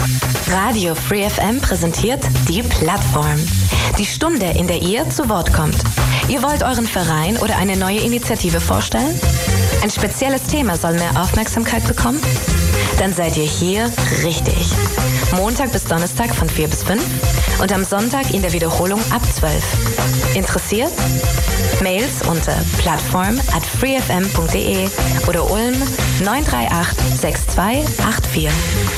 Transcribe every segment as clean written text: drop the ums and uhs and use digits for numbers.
Radio Free FM präsentiert die Plattform. Die Stunde, in der ihr zu Wort kommt. Ihr wollt euren Verein oder eine neue Initiative vorstellen? Ein spezielles Thema soll mehr Aufmerksamkeit bekommen? Dann seid ihr hier richtig. Montag bis Donnerstag von 4 bis 5 und am Sonntag in der Wiederholung ab 12. Interessiert? Mails unter plattform@freefm.de oder Ulm 938 6284.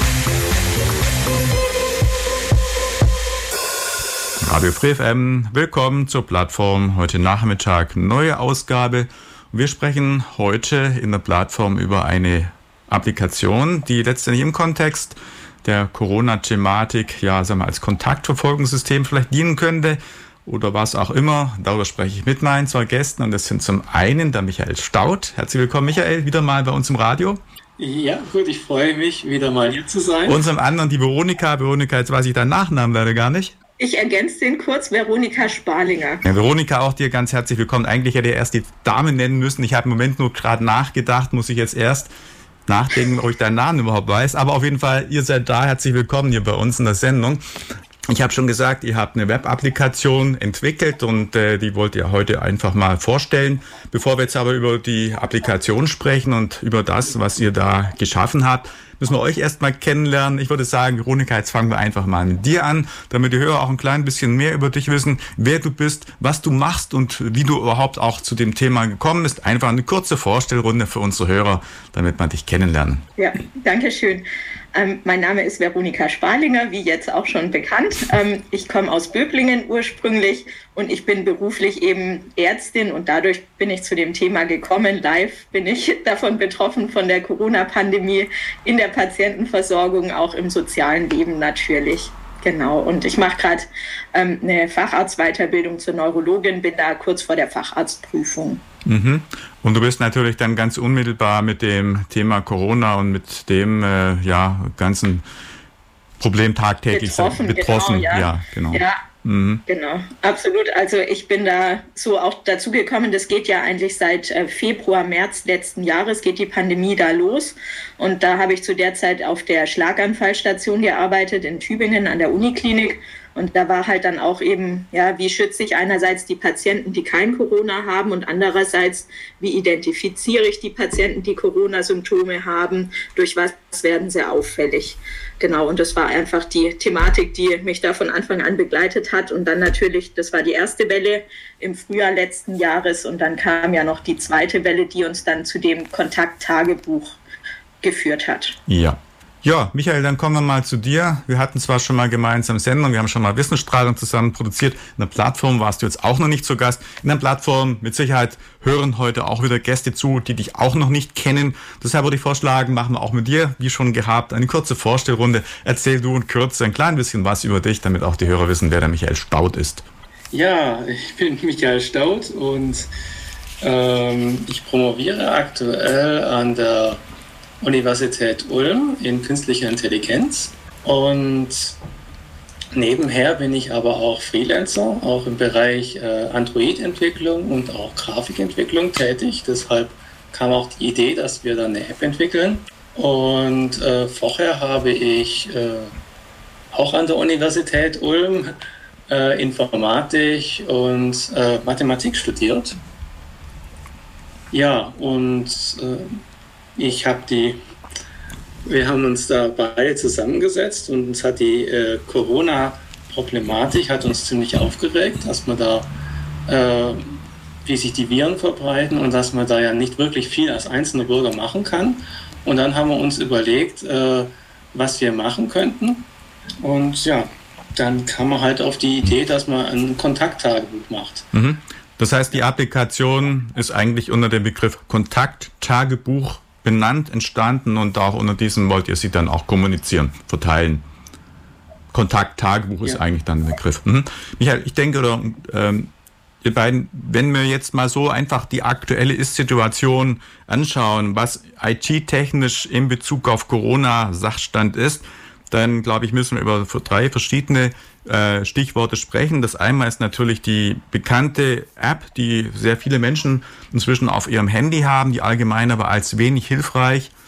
Radio Free FM, willkommen zur Plattform. Heute Nachmittag neue Ausgabe. Wir sprechen heute in der Plattform über eine Applikation, die letztendlich im Kontext der Corona-Thematik als Kontaktverfolgungssystem vielleicht dienen könnte oder was auch immer. Darüber spreche ich mit meinen zwei Gästen und das sind zum einen der Michael Staudt. Herzlich willkommen, Michael, wieder mal bei uns im Radio. Ja, gut, ich freue mich, wieder mal hier zu sein. Und zum anderen die Veronika. Veronika, jetzt weiß ich deinen Nachnamen leider gar nicht. Ich ergänze den kurz, Veronika Sparlinger. Ja, Veronika, auch dir ganz herzlich willkommen. Eigentlich hätte ich erst die Dame nennen müssen. Ich habe im Moment nur gerade nachgedacht, muss ich jetzt erst nachdenken, ob ich deinen Namen überhaupt weiß. Aber auf jeden Fall, ihr seid da. Herzlich willkommen hier bei uns in der Sendung. Ich habe schon gesagt, ihr habt eine Web-Applikation entwickelt und die wollt ihr heute einfach mal vorstellen. Bevor wir jetzt aber über die Applikation sprechen und über das, was ihr da geschaffen habt, müssen wir euch erstmal kennenlernen. Ich würde sagen, Veronika, jetzt fangen wir einfach mal mit dir an, damit die Hörer auch ein klein bisschen mehr über dich wissen, wer du bist, was du machst und wie du überhaupt auch zu dem Thema gekommen bist. Einfach eine kurze Vorstellrunde für unsere Hörer, damit man dich kennenlernen. Ja, danke schön. Mein Name ist Veronika Sparlinger, wie jetzt auch schon bekannt. Ich komme aus Böblingen ursprünglich und ich bin beruflich eben Ärztin und dadurch bin ich zu dem Thema gekommen. Live bin ich davon betroffen, von der Corona-Pandemie in der Patientenversorgung, auch im sozialen Leben natürlich. Genau, und ich mache gerade eine Facharztweiterbildung zur Neurologin, bin da kurz vor der Facharztprüfung. Mhm. Und du bist natürlich dann ganz unmittelbar mit dem Thema Corona und mit dem ganzen Problem tagtäglich betroffen. Genau. Ja. Mhm. Genau, absolut. Also ich bin da so auch dazu gekommen, das geht ja eigentlich seit Februar, März letzten Jahres, geht die Pandemie da los. Und da habe ich zu der Zeit auf der Schlaganfallstation gearbeitet in Tübingen an der Uniklinik. Und da war halt dann auch eben, wie schütze ich einerseits die Patienten, die kein Corona haben und andererseits, wie identifiziere ich die Patienten, die Corona-Symptome haben, durch was werden sie auffällig. Genau, und das war einfach die Thematik, die mich da von Anfang an begleitet hat. Und dann natürlich, das war die erste Welle im Frühjahr letzten Jahres und dann kam ja noch die zweite Welle, die uns dann zu dem Kontakttagebuch geführt hat. Ja, Michael, dann kommen wir mal zu dir. Wir hatten zwar schon mal gemeinsam Sendung, wir haben schon mal Wissensstrahlung zusammen produziert. In der Plattform warst du jetzt auch noch nicht zu Gast. In der Plattform mit Sicherheit hören heute auch wieder Gäste zu, die dich auch noch nicht kennen. Deshalb würde ich vorschlagen, machen wir auch mit dir, wie schon gehabt, eine kurze Vorstellrunde. Erzähl du in Kürze ein klein bisschen was über dich, damit auch die Hörer wissen, wer der Michael Staudt ist. Ja, ich bin Michael Staudt und ich promoviere aktuell an der Universität Ulm in künstlicher Intelligenz und nebenher bin ich aber auch Freelancer, auch im Bereich Android-Entwicklung und auch Grafikentwicklung tätig. Deshalb kam auch die Idee, dass wir da eine App entwickeln. Und vorher habe ich auch an der Universität Ulm Informatik und Mathematik studiert. Ja, und wir haben uns da beide zusammengesetzt und uns hat die Corona-Problematik hat uns ziemlich aufgeregt, dass man da, wie sich die Viren verbreiten und dass man da ja nicht wirklich viel als einzelner Bürger machen kann. Und dann haben wir uns überlegt, was wir machen könnten. Und ja, dann kam man halt auf die Idee, dass man ein Kontakttagebuch macht. Mhm. Das heißt, die Applikation ist eigentlich unter dem Begriff Kontakttagebuch benannt, entstanden und auch unter diesem wollt ihr sie dann auch kommunizieren, verteilen. Kontakttagebuch ist eigentlich dann ein Begriff. Mhm. Michael, ich denke, ihr beiden, wenn wir jetzt mal so einfach die aktuelle Ist-Situation anschauen, was IT-technisch in Bezug auf Corona Sachstand ist, dann glaube ich, müssen wir über 3 verschiedene Stichworte sprechen. Das einmal ist natürlich die bekannte App, die sehr viele Menschen inzwischen auf ihrem Handy haben, die allgemein aber als wenig hilfreich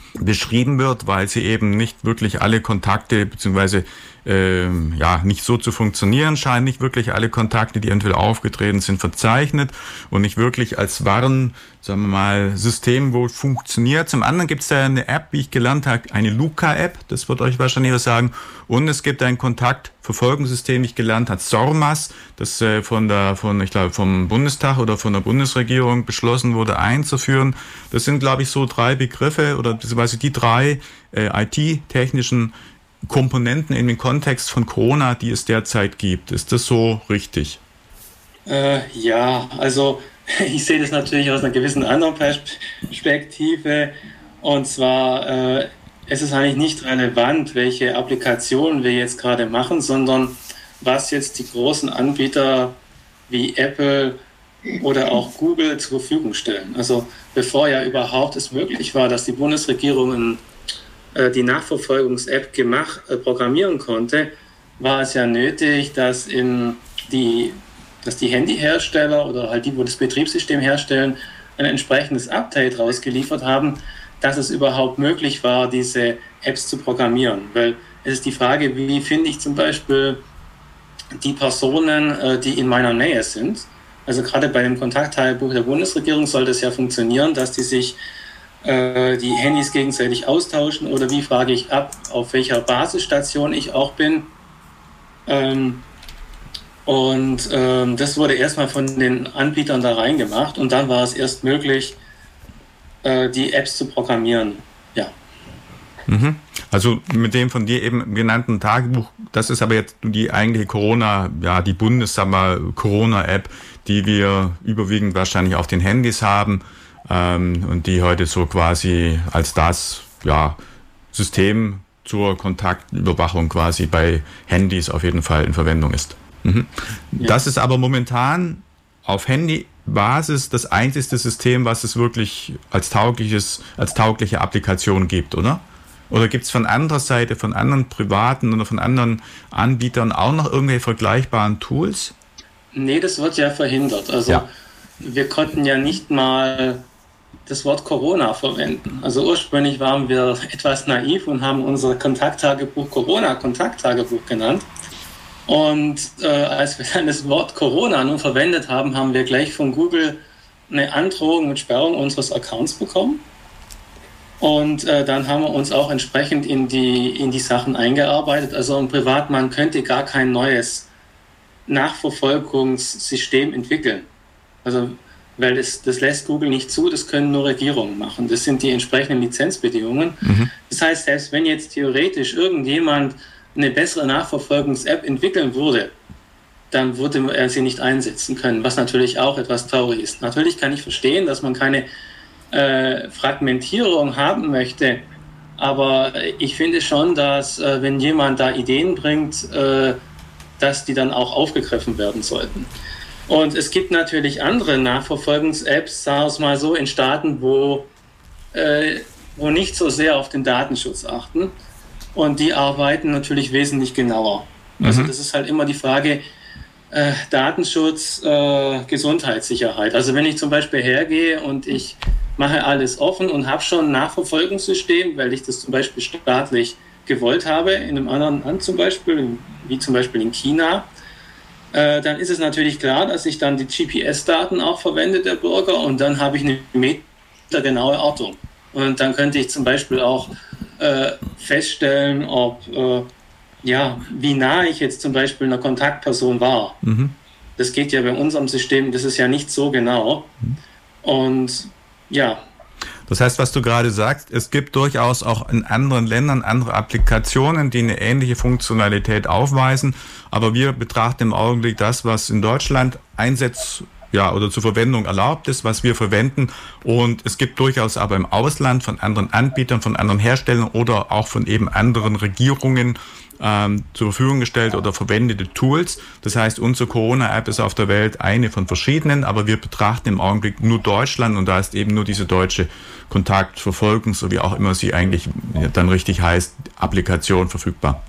beschrieben wird, weil sie eben nicht wirklich alle Kontakte beziehungsweise nicht so zu funktionieren scheinen, nicht wirklich alle Kontakte, die eventuell aufgetreten sind, verzeichnet und nicht wirklich als Waren, sagen wir mal, System wohl funktioniert. Zum anderen gibt es da eine App, wie ich gelernt habe, eine Luca-App, das wird euch wahrscheinlich was sagen, und es gibt ein Kontaktverfolgungssystem, wie ich gelernt habe, SORMAS, das vom Bundestag oder von der Bundesregierung beschlossen wurde einzuführen. Das sind, glaube ich, so 3 Begriffe oder beziehungsweise die 3 IT-technischen Komponenten in dem Kontext von Corona, die es derzeit gibt. Ist das so richtig? Ja, also ich sehe das natürlich aus einer gewissen anderen Perspektive. Und zwar es ist eigentlich nicht relevant, welche Applikationen wir jetzt gerade machen, sondern was jetzt die großen Anbieter wie Apple oder auch Google zur Verfügung stellen. Also bevor ja überhaupt es möglich war, dass die Bundesregierung die Nachverfolgungs-App programmieren konnte, war es ja nötig, dass die Handyhersteller oder halt die, wo das Betriebssystem herstellen, ein entsprechendes Update rausgeliefert haben, dass es überhaupt möglich war, diese Apps zu programmieren. Weil es ist die Frage, wie finde ich zum Beispiel die Personen, die in meiner Nähe sind. Also gerade bei dem Kontakttagebuch der Bundesregierung sollte es ja funktionieren, dass die sich die Handys gegenseitig austauschen oder wie frage ich ab, auf welcher Basisstation ich auch bin. Das wurde erstmal von den Anbietern da reingemacht und dann war es erst möglich, die Apps zu programmieren. Ja. Mhm. Also mit dem von dir eben genannten Tagebuch, das ist aber jetzt die eigentliche die Corona-App, die wir überwiegend wahrscheinlich auf den Handys haben. Und die heute so quasi als das System zur Kontaktüberwachung quasi bei Handys auf jeden Fall in Verwendung ist. Mhm. Ja. Das ist aber momentan auf Handybasis das einzige System, was es wirklich als taugliche Applikation gibt, oder? Oder gibt es von anderer Seite, von anderen privaten oder von anderen Anbietern auch noch irgendwelche vergleichbaren Tools? Nee, das wird ja verhindert. Also wir konnten ja nicht mal das Wort Corona verwenden. Also ursprünglich waren wir etwas naiv und haben unser Kontakttagebuch Corona-Kontakttagebuch genannt. Und als wir dann das Wort Corona nun verwendet haben, haben wir gleich von Google eine Androhung mit Sperrung unseres Accounts bekommen. Und dann haben wir uns auch entsprechend in die Sachen eingearbeitet. Also ein Privatmann könnte gar kein neues Nachverfolgungssystem entwickeln. Also weil das lässt Google nicht zu, das können nur Regierungen machen. Das sind die entsprechenden Lizenzbedingungen. Mhm. Das heißt, selbst wenn jetzt theoretisch irgendjemand eine bessere Nachverfolgungs-App entwickeln würde, dann würde er sie nicht einsetzen können, was natürlich auch etwas traurig ist. Natürlich kann ich verstehen, dass man keine Fragmentierung haben möchte, aber ich finde schon, dass wenn jemand da Ideen bringt, dass die dann auch aufgegriffen werden sollten. Und es gibt natürlich andere Nachverfolgungs-Apps, sagen wir es mal so, in Staaten, wo nicht so sehr auf den Datenschutz achten. Und die arbeiten natürlich wesentlich genauer. Also das ist halt immer die Frage, Datenschutz, Gesundheitssicherheit. Also wenn ich zum Beispiel hergehe und ich mache alles offen und habe schon ein Nachverfolgungssystem, weil ich das zum Beispiel staatlich gewollt habe, in einem anderen Land zum Beispiel, wie zum Beispiel in China, dann ist es natürlich klar, dass ich dann die GPS-Daten auch verwende der Bürger und dann habe ich eine metergenaue Ortung. Und dann könnte ich zum Beispiel auch feststellen, wie nah ich jetzt zum Beispiel einer Kontaktperson war. Mhm. Das geht ja bei unserem System, das ist ja nicht so genau. Und Das heißt, was du gerade sagst, es gibt durchaus auch in anderen Ländern andere Applikationen, die eine ähnliche Funktionalität aufweisen, aber wir betrachten im Augenblick das, was in Deutschland oder zur Verwendung erlaubt ist, was wir verwenden. Und es gibt durchaus aber im Ausland von anderen Anbietern, von anderen Herstellern oder auch von eben anderen Regierungen zur Verfügung gestellt oder verwendete Tools. Das heißt, unsere Corona-App ist auf der Welt eine von verschiedenen, aber wir betrachten im Augenblick nur Deutschland und da ist eben nur diese deutsche Kontaktverfolgung, so wie auch immer sie eigentlich dann richtig heißt, Applikation verfügbar.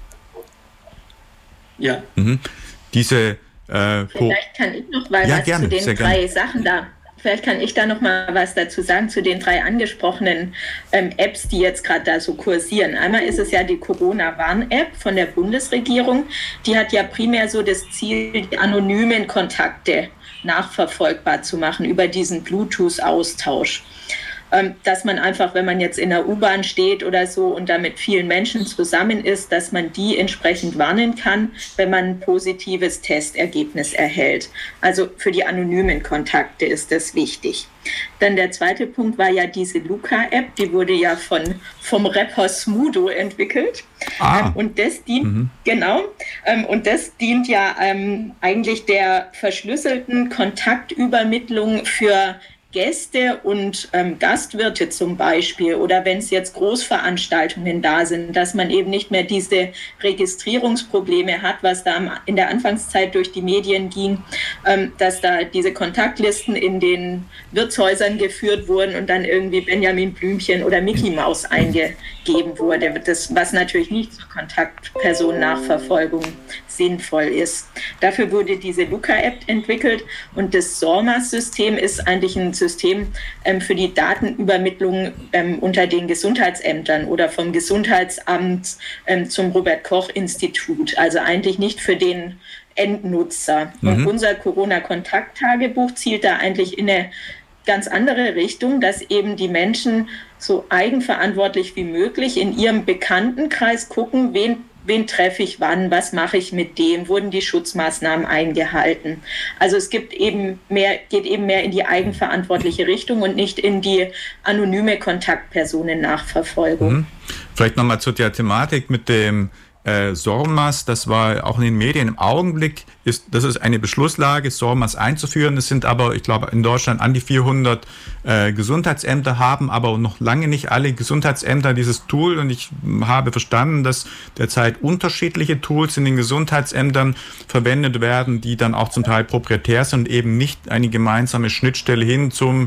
Ja. Mhm. Vielleicht kann ich noch mal was gerne, zu den 3 Sachen da Vielleicht kann ich da noch mal was dazu sagen zu den 3 angesprochenen Apps, die jetzt gerade da so kursieren. Einmal ist es ja die Corona-Warn-App von der Bundesregierung. Die hat ja primär so das Ziel, die anonymen Kontakte nachverfolgbar zu machen über diesen Bluetooth-Austausch. Dass man einfach, wenn man jetzt in der U-Bahn steht oder so und da mit vielen Menschen zusammen ist, dass man die entsprechend warnen kann, wenn man ein positives Testergebnis erhält. Also für die anonymen Kontakte ist das wichtig. Dann der zweite Punkt war ja diese Luca-App, die wurde ja vom Rapper Smudo entwickelt. Und das dient, und das dient ja eigentlich der verschlüsselten Kontaktübermittlung für Gäste und Gastwirte zum Beispiel, oder wenn es jetzt Großveranstaltungen da sind, dass man eben nicht mehr diese Registrierungsprobleme hat, was da in der Anfangszeit durch die Medien ging, dass da diese Kontaktlisten in den Wirtshäusern geführt wurden und dann irgendwie Benjamin Blümchen oder Mickey Maus eingegeben wurde, was natürlich nicht zur Kontaktpersonnennachverfolgung sinnvoll ist. Dafür wurde diese Luca-App entwickelt und das SORMAS-System ist eigentlich ein System für die Datenübermittlung unter den Gesundheitsämtern oder vom Gesundheitsamt zum Robert-Koch-Institut, also eigentlich nicht für den Endnutzer. Und unser Corona-Kontakttagebuch zielt da eigentlich in eine ganz andere Richtung, dass eben die Menschen so eigenverantwortlich wie möglich in ihrem Bekanntenkreis gucken, wen treffe ich wann, was mache ich mit dem, wurden die Schutzmaßnahmen eingehalten. Also es geht eben mehr in die eigenverantwortliche Richtung und nicht in die anonyme Kontaktpersonennachverfolgung. Vielleicht nochmal zu der Thematik mit dem SORMAS, das war auch in den Medien im Augenblick, das ist eine Beschlusslage, SORMAS einzuführen. Es sind aber, ich glaube, in Deutschland an die 400 Gesundheitsämter haben, aber noch lange nicht alle Gesundheitsämter dieses Tool. Und ich habe verstanden, dass derzeit unterschiedliche Tools in den Gesundheitsämtern verwendet werden, die dann auch zum Teil proprietär sind und eben nicht eine gemeinsame Schnittstelle hin zum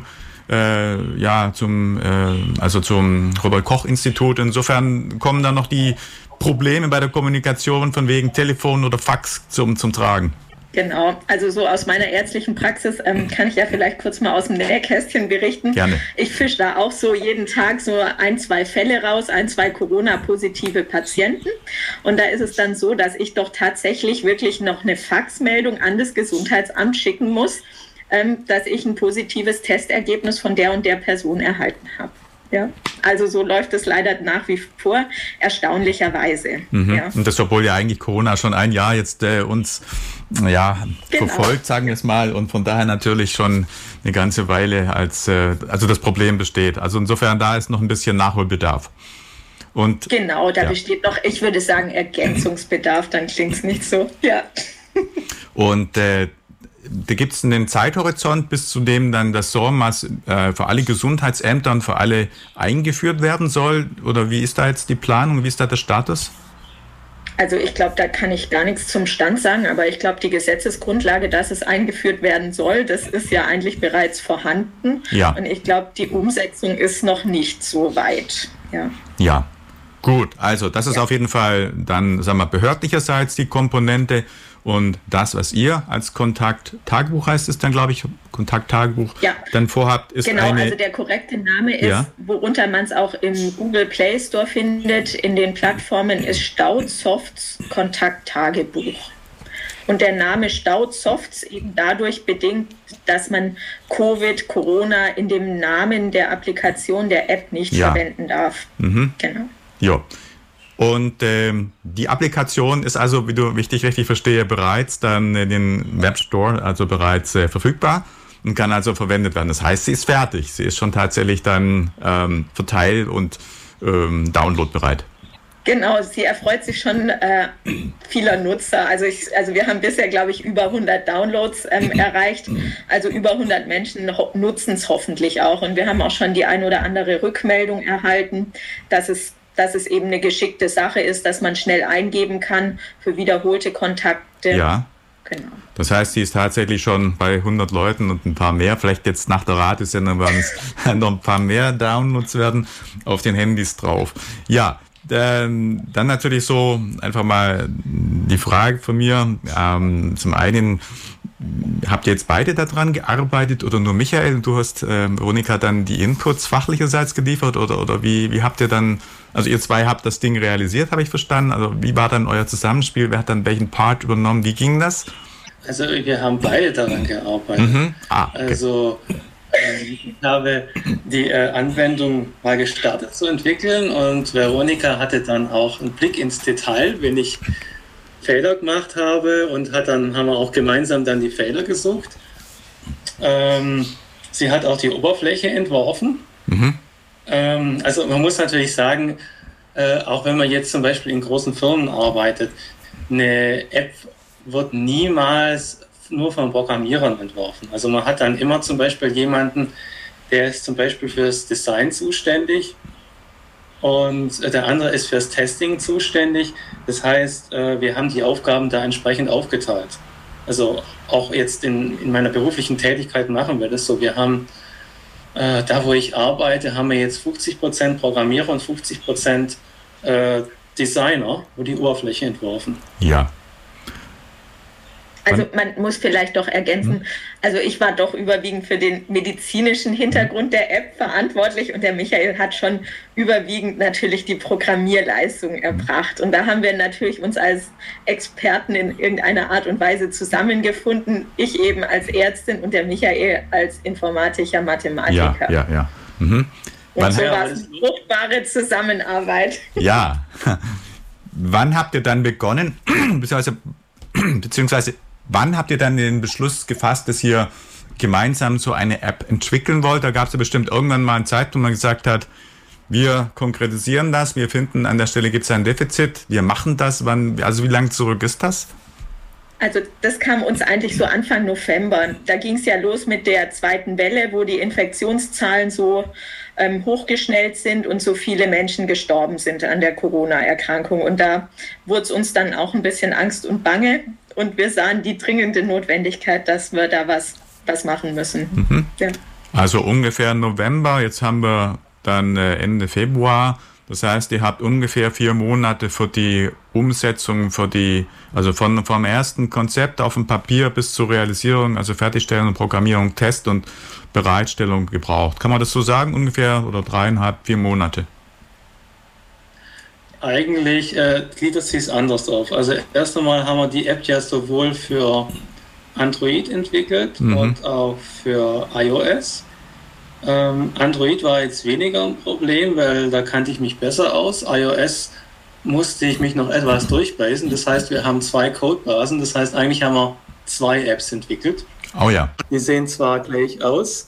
Robert-Koch-Institut. Insofern kommen da noch die Probleme bei der Kommunikation von wegen Telefon oder Fax zum Tragen. Genau, also so aus meiner ärztlichen Praxis kann ich ja vielleicht kurz mal aus dem Nähkästchen berichten. Gerne. Ich fische da auch so jeden Tag so 1-2 Fälle raus, 1-2 Corona-positive Patienten. Und da ist es dann so, dass ich doch tatsächlich wirklich noch eine Faxmeldung an das Gesundheitsamt schicken muss, dass ich ein positives Testergebnis von der und der Person erhalten habe. Ja, also so läuft es leider nach wie vor, erstaunlicherweise. Ja. Und das, obwohl ja eigentlich Corona schon ein Jahr jetzt uns verfolgt, sagen wir es mal, und von daher natürlich schon eine ganze Weile also das Problem besteht. Also insofern, da ist noch ein bisschen Nachholbedarf. Und, genau, da besteht noch, ich würde sagen, Ergänzungsbedarf, dann klingt es nicht so. Ja. Und da gibt es einen Zeithorizont, bis zu dem dann das SORMAS für alle Gesundheitsämter und für alle eingeführt werden soll? Oder wie ist da jetzt die Planung? Wie ist da der Status? Also ich glaube, da kann ich gar nichts zum Stand sagen, aber ich glaube, die Gesetzesgrundlage, dass es eingeführt werden soll, das ist ja eigentlich bereits vorhanden. Ja. Und ich glaube, die Umsetzung ist noch nicht so weit. Ja. Gut, also das ist auf jeden Fall dann, sagen wir, behördlicherseits die Komponente. Und das, was ihr als Kontakttagebuch heißt es dann, glaube ich, Kontakttagebuch, dann vorhabt, ist also der korrekte Name ist, worunter man es auch im Google Play Store findet, in den Plattformen ist StaudSofts Kontakttagebuch. Und der Name StaudSofts eben dadurch bedingt, dass man Corona in dem Namen der Applikation, der App nicht verwenden darf. Genau. Ja. Und die Applikation ist also, wie ich dich richtig verstehe, bereits dann in den Webstore, also bereits verfügbar und kann also verwendet werden. Das heißt, sie ist fertig. Sie ist schon tatsächlich dann verteilt und downloadbereit. Genau, sie erfreut sich schon vieler Nutzer. Also wir haben bisher, glaube ich, über 100 Downloads erreicht. Also über 100 Menschen nutzen es hoffentlich auch. Und wir haben auch schon die ein oder andere Rückmeldung erhalten, dass es eben eine geschickte Sache ist, dass man schnell eingeben kann für wiederholte Kontakte. Ja, genau. Das heißt, sie ist tatsächlich schon bei 100 Leuten und ein paar mehr. Vielleicht jetzt nach der Ratesendung werden es noch ein paar mehr Downloads werden auf den Handys drauf. Ja, dann natürlich so einfach mal die Frage von mir. Zum einen, habt ihr jetzt beide daran gearbeitet oder nur Michael? Du hast, Veronika, dann die Inputs fachlicherseits geliefert oder wie habt ihr dann, also ihr zwei habt das Ding realisiert, habe ich verstanden. Also wie war dann euer Zusammenspiel? Wer hat dann welchen Part übernommen? Wie ging das? Also wir haben beide daran gearbeitet. Mhm. Okay. Also ich habe die Anwendung mal gestartet zu entwickeln und Veronika hatte dann auch einen Blick ins Detail, wenn ich Fehler gemacht habe und haben wir auch gemeinsam dann die Fehler gesucht. Sie hat auch die Oberfläche entworfen. Mhm. Also man muss natürlich sagen, auch wenn man jetzt zum Beispiel in großen Firmen arbeitet, eine App wird niemals nur von Programmierern entworfen. Also man hat dann immer zum Beispiel jemanden, der ist zum Beispiel fürs Design zuständig und der andere ist fürs Testing zuständig. Das heißt, wir haben die Aufgaben da entsprechend aufgeteilt. Also auch jetzt in meiner beruflichen Tätigkeit machen wir das so. Wir haben, da wo ich arbeite, haben wir jetzt 50% Programmierer und 50% Designer, wo die Oberfläche entworfen. Ja. Also man muss vielleicht doch ergänzen, also ich war doch überwiegend für den medizinischen Hintergrund der App verantwortlich und der Michael hat schon überwiegend natürlich die Programmierleistung erbracht. Und da haben wir natürlich uns als Experten in irgendeiner Art und Weise zusammengefunden. Ich eben als Ärztin und der Michael als Informatiker, Mathematiker. Ja. Mhm. Und so war es eine fruchtbare Zusammenarbeit. Ja. Wann habt ihr dann begonnen, beziehungsweise wann habt ihr dann den Beschluss gefasst, dass ihr gemeinsam so eine App entwickeln wollt? Da gab es ja bestimmt irgendwann mal eine Zeit, wo man gesagt hat, wir konkretisieren das, wir finden, an der Stelle gibt es ein Defizit, wir machen das. Also wie lange zurück ist das? Also das kam uns eigentlich so Anfang November. Da ging es ja los mit der zweiten Welle, wo die Infektionszahlen so hochgeschnellt sind und so viele Menschen gestorben sind an der Corona-Erkrankung. Und da wurde es uns dann auch ein bisschen Angst und Bange. Und wir sahen die dringende Notwendigkeit, dass wir da was machen müssen. Mhm. Ja. Also ungefähr November, jetzt haben wir dann Ende Februar. Das heißt, ihr habt ungefähr 4 Monate für die Umsetzung, also vom ersten Konzept auf dem Papier bis zur Realisierung, also Fertigstellung, Programmierung, Test und Bereitstellung gebraucht. Kann man das so sagen? Ungefähr oder 3,5, 4 Monate? Eigentlich gliedert sich es anders auf. Also erst einmal haben wir die App ja sowohl für Android entwickelt und auch für iOS. Android war jetzt weniger ein Problem, weil da kannte ich mich besser aus. iOS musste ich mich noch etwas durchbeißen. Das heißt, wir haben 2 Codebasen. Das heißt, eigentlich haben wir 2 Apps entwickelt. Oh ja. Die sehen zwar gleich aus.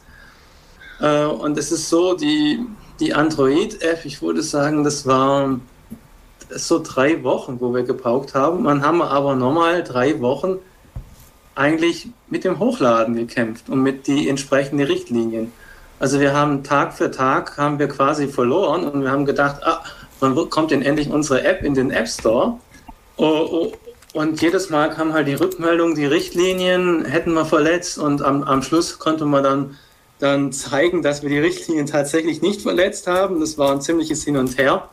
Und es ist so, die Android-App, ich würde sagen, das war so 3 Wochen, wo wir gebraucht haben. Man haben aber nochmal 3 Wochen eigentlich mit dem Hochladen gekämpft und mit die entsprechenden Richtlinien. Also wir haben Tag für Tag haben wir quasi verloren und wir haben gedacht, wann kommt denn endlich unsere App in den App Store? Und jedes Mal kam halt die Rückmeldung, die Richtlinien hätten wir verletzt und am Schluss konnte man dann zeigen, dass wir die Richtlinien tatsächlich nicht verletzt haben. Das war ein ziemliches Hin und Her.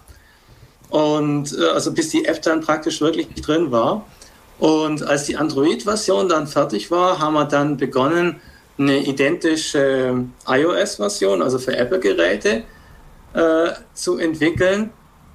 Und also bis die App dann praktisch wirklich drin war. Und als die Android-Version dann fertig war, haben wir dann begonnen, eine identische iOS-Version, also für Apple-Geräte, zu entwickeln.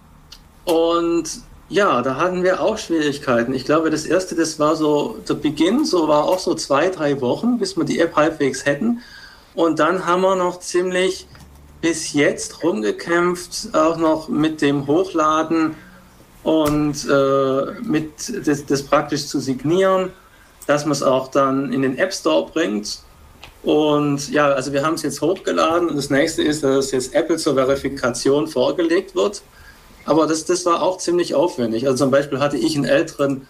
Und ja, da hatten wir auch Schwierigkeiten. Ich glaube, das war so der Beginn, war auch so 2-3 Wochen, bis wir die App halbwegs hätten. Und dann haben wir noch ziemlich bis jetzt rumgekämpft, auch noch mit dem Hochladen und mit das praktisch zu signieren, dass man es auch dann in den App Store bringt. Und ja, also wir haben es jetzt hochgeladen und das nächste ist, dass jetzt Apple zur Verifikation vorgelegt wird. Aber das war auch ziemlich aufwendig. Also zum Beispiel hatte ich einen älteren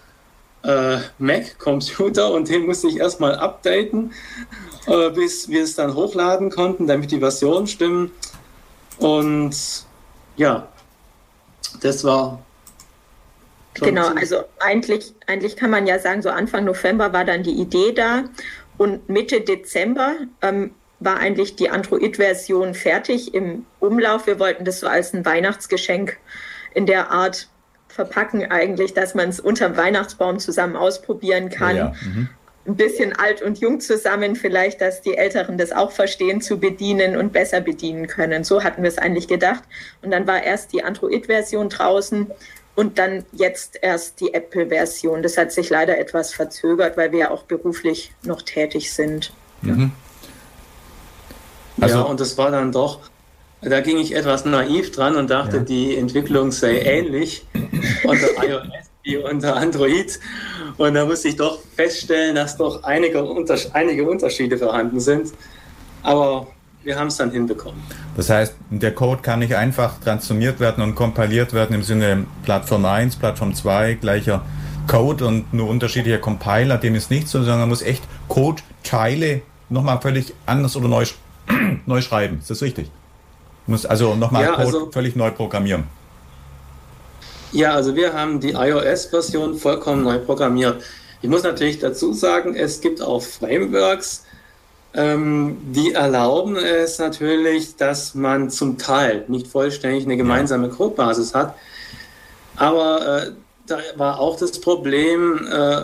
Mac-Computer und den musste ich erstmal updaten, bis wir es dann hochladen konnten, damit die Versionen stimmen. Und ja, das war... Genau, also eigentlich kann man ja sagen, so Anfang November war dann die Idee da. Und Mitte Dezember war eigentlich die Android-Version fertig im Umlauf. Wir wollten das so als ein Weihnachtsgeschenk in der Art verpacken eigentlich, dass man es unterm Weihnachtsbaum zusammen ausprobieren kann. Ja. ein bisschen alt und jung zusammen, vielleicht, dass die Älteren das auch verstehen, zu bedienen und besser bedienen können. So hatten wir es eigentlich gedacht. Und dann war erst die Android-Version draußen und dann jetzt erst die Apple-Version. Das hat sich leider etwas verzögert, weil wir ja auch beruflich noch tätig sind. Mhm. Also, ja, und das war dann doch, da ging ich etwas naiv dran und dachte, die Entwicklung sei ähnlich unter iOS wie unter Android. Und da musste ich doch feststellen, dass doch einige Unterschiede vorhanden sind. Aber wir haben es dann hinbekommen. Das heißt, der Code kann nicht einfach transformiert werden und kompiliert werden im Sinne Plattform 1, Plattform 2, gleicher Code und nur unterschiedlicher Compiler, dem ist nicht so, sondern man muss echt Code-Teile nochmal völlig anders oder neu schreiben. Ist das richtig? Muss also nochmal Code völlig neu programmieren. Ja, also wir haben die iOS-Version vollkommen neu programmiert. Ich muss natürlich dazu sagen, es gibt auch Frameworks, die erlauben es natürlich, dass man zum Teil nicht vollständig eine gemeinsame Codebasis hat. Aber da war auch das Problem,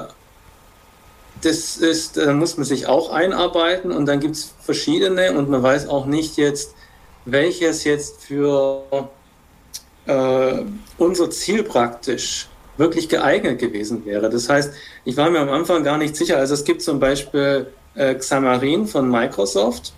da muss man sich auch einarbeiten und dann gibt es verschiedene und man weiß auch nicht jetzt, welches jetzt für unser Ziel praktisch wirklich geeignet gewesen wäre. Das heißt, ich war mir am Anfang gar nicht sicher. Also es gibt zum Beispiel Xamarin von Microsoft,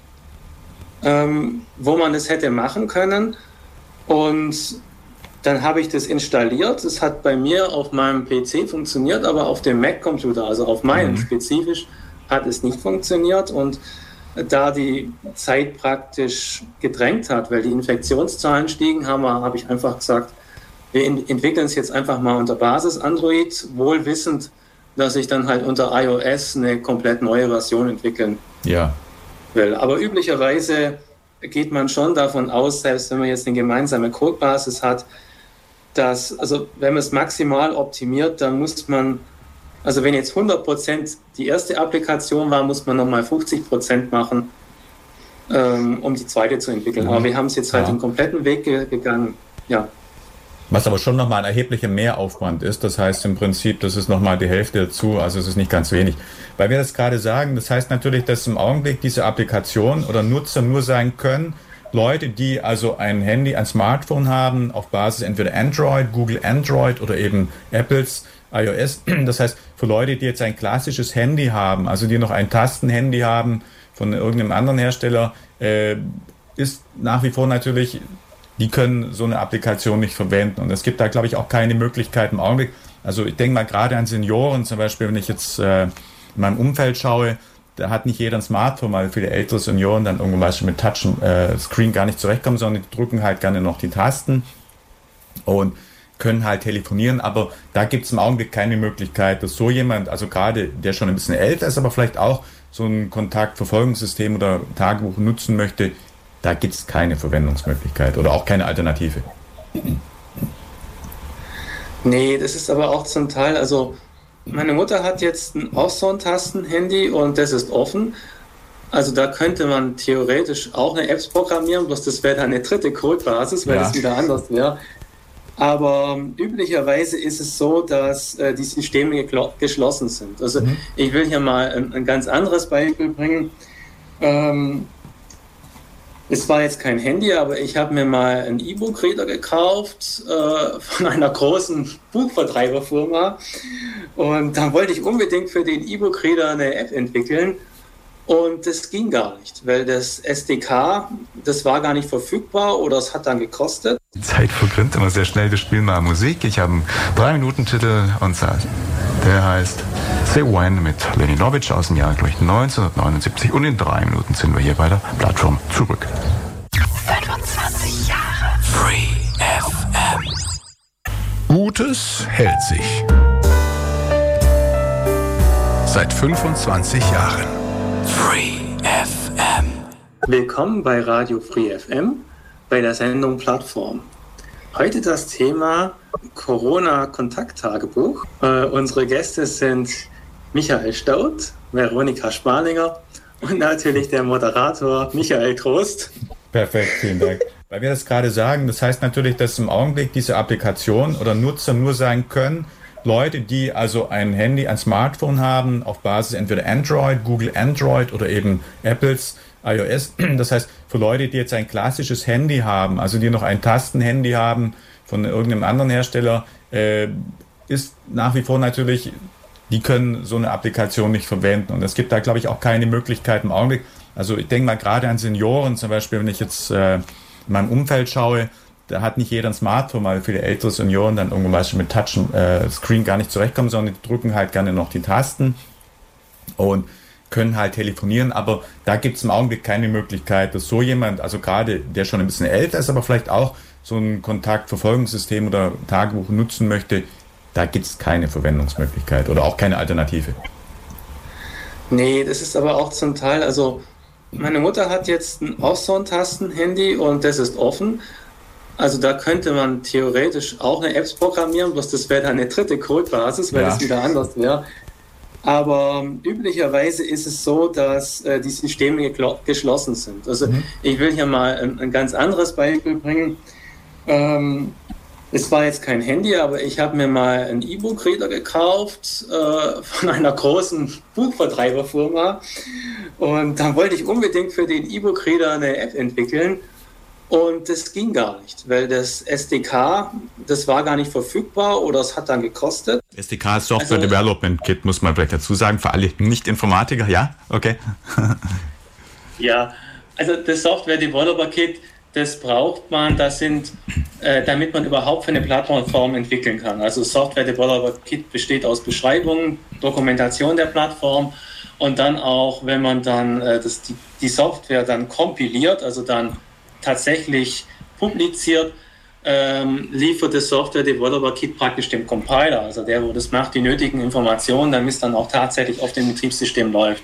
wo man es hätte machen können. Und dann habe ich das installiert. Es hat bei mir auf meinem PC funktioniert, aber auf dem Mac-Computer, also auf meinem spezifisch, hat es nicht funktioniert. Und da die Zeit praktisch gedrängt hat, weil die Infektionszahlen stiegen, habe ich einfach gesagt, wir entwickeln es jetzt einfach mal unter Basis Android, wohl wissend, dass ich dann halt unter iOS eine komplett neue Version entwickeln will. Aber üblicherweise geht man schon davon aus, selbst wenn man jetzt eine gemeinsame Codebasis hat, dass, also wenn man es maximal optimiert, dann muss man, also wenn jetzt 100% die erste Applikation war, muss man nochmal 50% machen, um die zweite zu entwickeln. Aber wir haben es jetzt halt den kompletten Weg gegangen. Ja. Was aber schon nochmal ein erheblicher Mehraufwand ist. Das heißt im Prinzip, das ist nochmal die Hälfte dazu. Also es ist nicht ganz wenig. Weil wir das gerade sagen, das heißt natürlich, dass im Augenblick diese Applikation oder Nutzer nur sein können, Leute, die also ein Handy, ein Smartphone haben, auf Basis entweder Android, Google Android oder eben Apples iOS. Das heißt, für Leute, die jetzt ein klassisches Handy haben, also die noch ein Tastenhandy haben von irgendeinem anderen Hersteller, ist nach wie vor natürlich, die können so eine Applikation nicht verwenden. Und es gibt da, glaube ich, auch keine Möglichkeit im Augenblick. Also ich denke mal gerade an Senioren, zum Beispiel, wenn ich jetzt in meinem Umfeld schaue, da hat nicht jeder ein Smartphone, weil viele ältere Senioren dann irgendwann mit Touchscreen gar nicht zurechtkommen, sondern die drücken halt gerne noch die Tasten und können halt telefonieren, aber da gibt es im Augenblick keine Möglichkeit, dass so jemand, also gerade der schon ein bisschen älter ist, aber vielleicht auch so ein Kontaktverfolgungssystem oder Tagebuch nutzen möchte, da gibt es keine Verwendungsmöglichkeit oder auch keine Alternative. Nee, das ist aber auch zum Teil, also meine Mutter hat jetzt auch so ein Tastenhandy und das ist offen. Also da könnte man theoretisch auch eine Apps programmieren, bloß das wäre dann eine dritte Codebasis, weil das wieder anders wäre. Aber üblicherweise ist es so, dass die Systeme geschlossen sind. Also ich will hier mal ein ganz anderes Beispiel bringen. Es war jetzt kein Handy, aber ich habe mir mal einen E-Book-Reader gekauft von einer großen Buchvertreiberfirma. Und dann wollte ich unbedingt für den E-Book-Reader eine App entwickeln. Und das ging gar nicht, weil das SDK, das war gar nicht verfügbar oder es hat dann gekostet. Die Zeit verrinnt immer sehr schnell. Wir spielen mal Musik. Ich habe einen 3-Minuten-Titel und der heißt Say When mit Lenny Lovitch aus dem Jahr 1979. Und in 3 Minuten sind wir hier bei der Plattform zurück. 25 Jahre Free FM. Gutes hält sich. Seit 25 Jahren. Free FM. Willkommen bei Radio Free FM, bei der Sendung Plattform. Heute das Thema Corona-Kontakttagebuch. Unsere Gäste sind Michael Staudt, Veronika Sparlinger und natürlich der Moderator Michael Trost. Perfekt, vielen Dank. Weil wir das gerade sagen, das heißt natürlich, dass im Augenblick diese Applikation oder Nutzer nur sein können, Leute, die also ein Handy, ein Smartphone haben, auf Basis entweder Android, Google Android oder eben Apples iOS. Das heißt, für Leute, die jetzt ein klassisches Handy haben, also die noch ein Tastenhandy haben von irgendeinem anderen Hersteller, ist nach wie vor natürlich, die können so eine Applikation nicht verwenden. Und es gibt da, glaube ich, auch keine Möglichkeit im Augenblick. Also ich denke mal gerade an Senioren zum Beispiel, wenn ich jetzt in meinem Umfeld schaue, da hat nicht jeder ein Smartphone, weil viele ältere Senioren dann irgendwann mit Touch-Screen gar nicht zurechtkommen, sondern die drücken halt gerne noch die Tasten und können halt telefonieren. Aber da gibt es im Augenblick keine Möglichkeit, dass so jemand, also gerade der schon ein bisschen älter ist, aber vielleicht auch so ein Kontaktverfolgungssystem oder Tagebuch nutzen möchte, da gibt es keine Verwendungsmöglichkeit oder auch keine Alternative. Nee, das ist aber auch zum Teil, also meine Mutter hat jetzt auch so ein Tastenhandy und das ist offen. Also da könnte man theoretisch auch eine App programmieren, bloß das wäre dann eine dritte Codebasis, weil das wieder anders wäre. Aber üblicherweise ist es so, dass die Systeme geschlossen sind. Also ich will hier mal ein ganz anderes Beispiel bringen. Es war jetzt kein Handy, aber ich habe mir mal einen E-Book-Reader gekauft von einer großen Buchvertreiberfirma. Und dann wollte ich unbedingt für den E-Book-Reader eine App entwickeln. Und das ging gar nicht, weil das SDK, das war gar nicht verfügbar oder es hat dann gekostet. SDK ist Software Development Kit, muss man vielleicht dazu sagen, für alle Nicht-Informatiker, ja? Okay. Ja, also das Software Developer Kit, das braucht man, damit man überhaupt für eine Plattform entwickeln kann. Also Software Developer Kit besteht aus Beschreibung, Dokumentation der Plattform und dann auch, wenn man dann die Software dann kompiliert, also dann tatsächlich publiziert, liefert das Software Developer Kit praktisch dem Compiler, also der, wo das macht, die nötigen Informationen, damit es dann auch tatsächlich auf dem Betriebssystem läuft.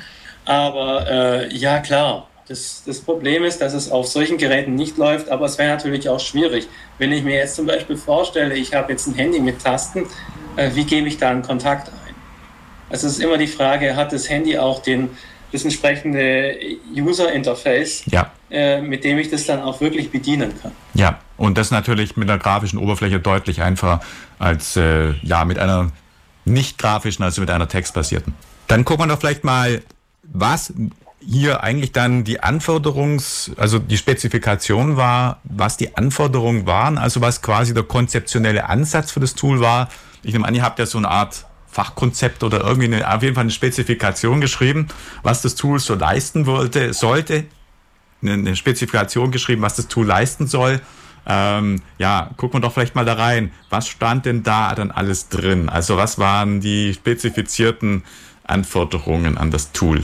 Aber ja klar, das Problem ist, dass es auf solchen Geräten nicht läuft, aber es wäre natürlich auch schwierig. Wenn ich mir jetzt zum Beispiel vorstelle, ich habe jetzt ein Handy mit Tasten, wie gebe ich da einen Kontakt ein? Also es ist immer die Frage, hat das Handy auch das entsprechende User-Interface, mit dem ich das dann auch wirklich bedienen kann. Ja, und das natürlich mit einer grafischen Oberfläche deutlich einfacher als mit einer nicht grafischen, also mit einer textbasierten. Dann gucken wir doch vielleicht mal, was hier eigentlich dann die also die Spezifikation war, was die Anforderungen waren, also was quasi der konzeptionelle Ansatz für das Tool war. Ich nehme an, ihr habt ja so eine Art Fachkonzept oder irgendwie auf jeden Fall eine Spezifikation geschrieben, was das Tool so leisten sollte. Eine Spezifikation geschrieben, was das Tool leisten soll. Gucken wir doch vielleicht mal da rein. Was stand denn da dann alles drin? Also was waren die spezifizierten Anforderungen an das Tool?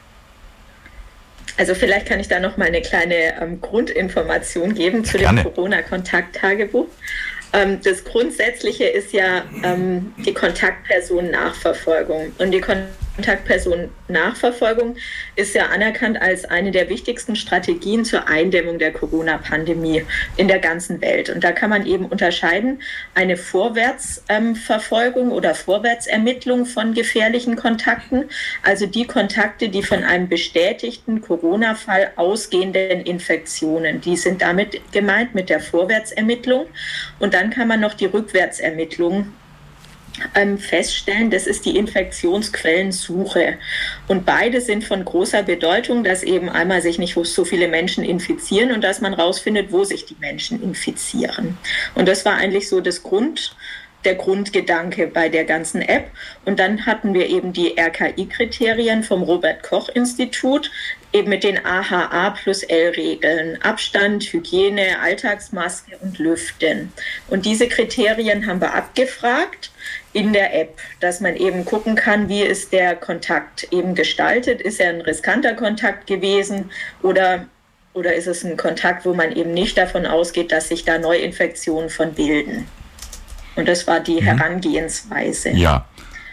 Also vielleicht kann ich da noch mal eine kleine Grundinformation geben zu dem Corona-Kontakttagebuch. Das Grundsätzliche ist ja die Kontaktpersonennachverfolgung. Und die Kontaktpersonennachverfolgung ist ja anerkannt als eine der wichtigsten Strategien zur Eindämmung der Corona-Pandemie in der ganzen Welt. Und da kann man eben unterscheiden, eine Vorwärtsverfolgung oder Vorwärtsermittlung von gefährlichen Kontakten, also die Kontakte, die von einem bestätigten Corona-Fall ausgehenden Infektionen, die sind damit gemeint mit der Vorwärtsermittlung. Und dann kann man noch die Rückwärtsermittlung feststellen, das ist die Infektionsquellensuche. Und beide sind von großer Bedeutung, dass eben einmal sich nicht so viele Menschen infizieren und dass man rausfindet, wo sich die Menschen infizieren. Und das war eigentlich so der Grundgedanke bei der ganzen App. Und dann hatten wir eben die RKI-Kriterien vom Robert-Koch-Institut, eben mit den AHA+L-Regeln, Abstand, Hygiene, Alltagsmaske und Lüften. Und diese Kriterien haben wir abgefragt in der App, dass man eben gucken kann, wie ist der Kontakt eben gestaltet. Ist er ein riskanter Kontakt gewesen oder ist es ein Kontakt, wo man eben nicht davon ausgeht, dass sich da Neuinfektionen von bilden. Und das war die Herangehensweise. Ja.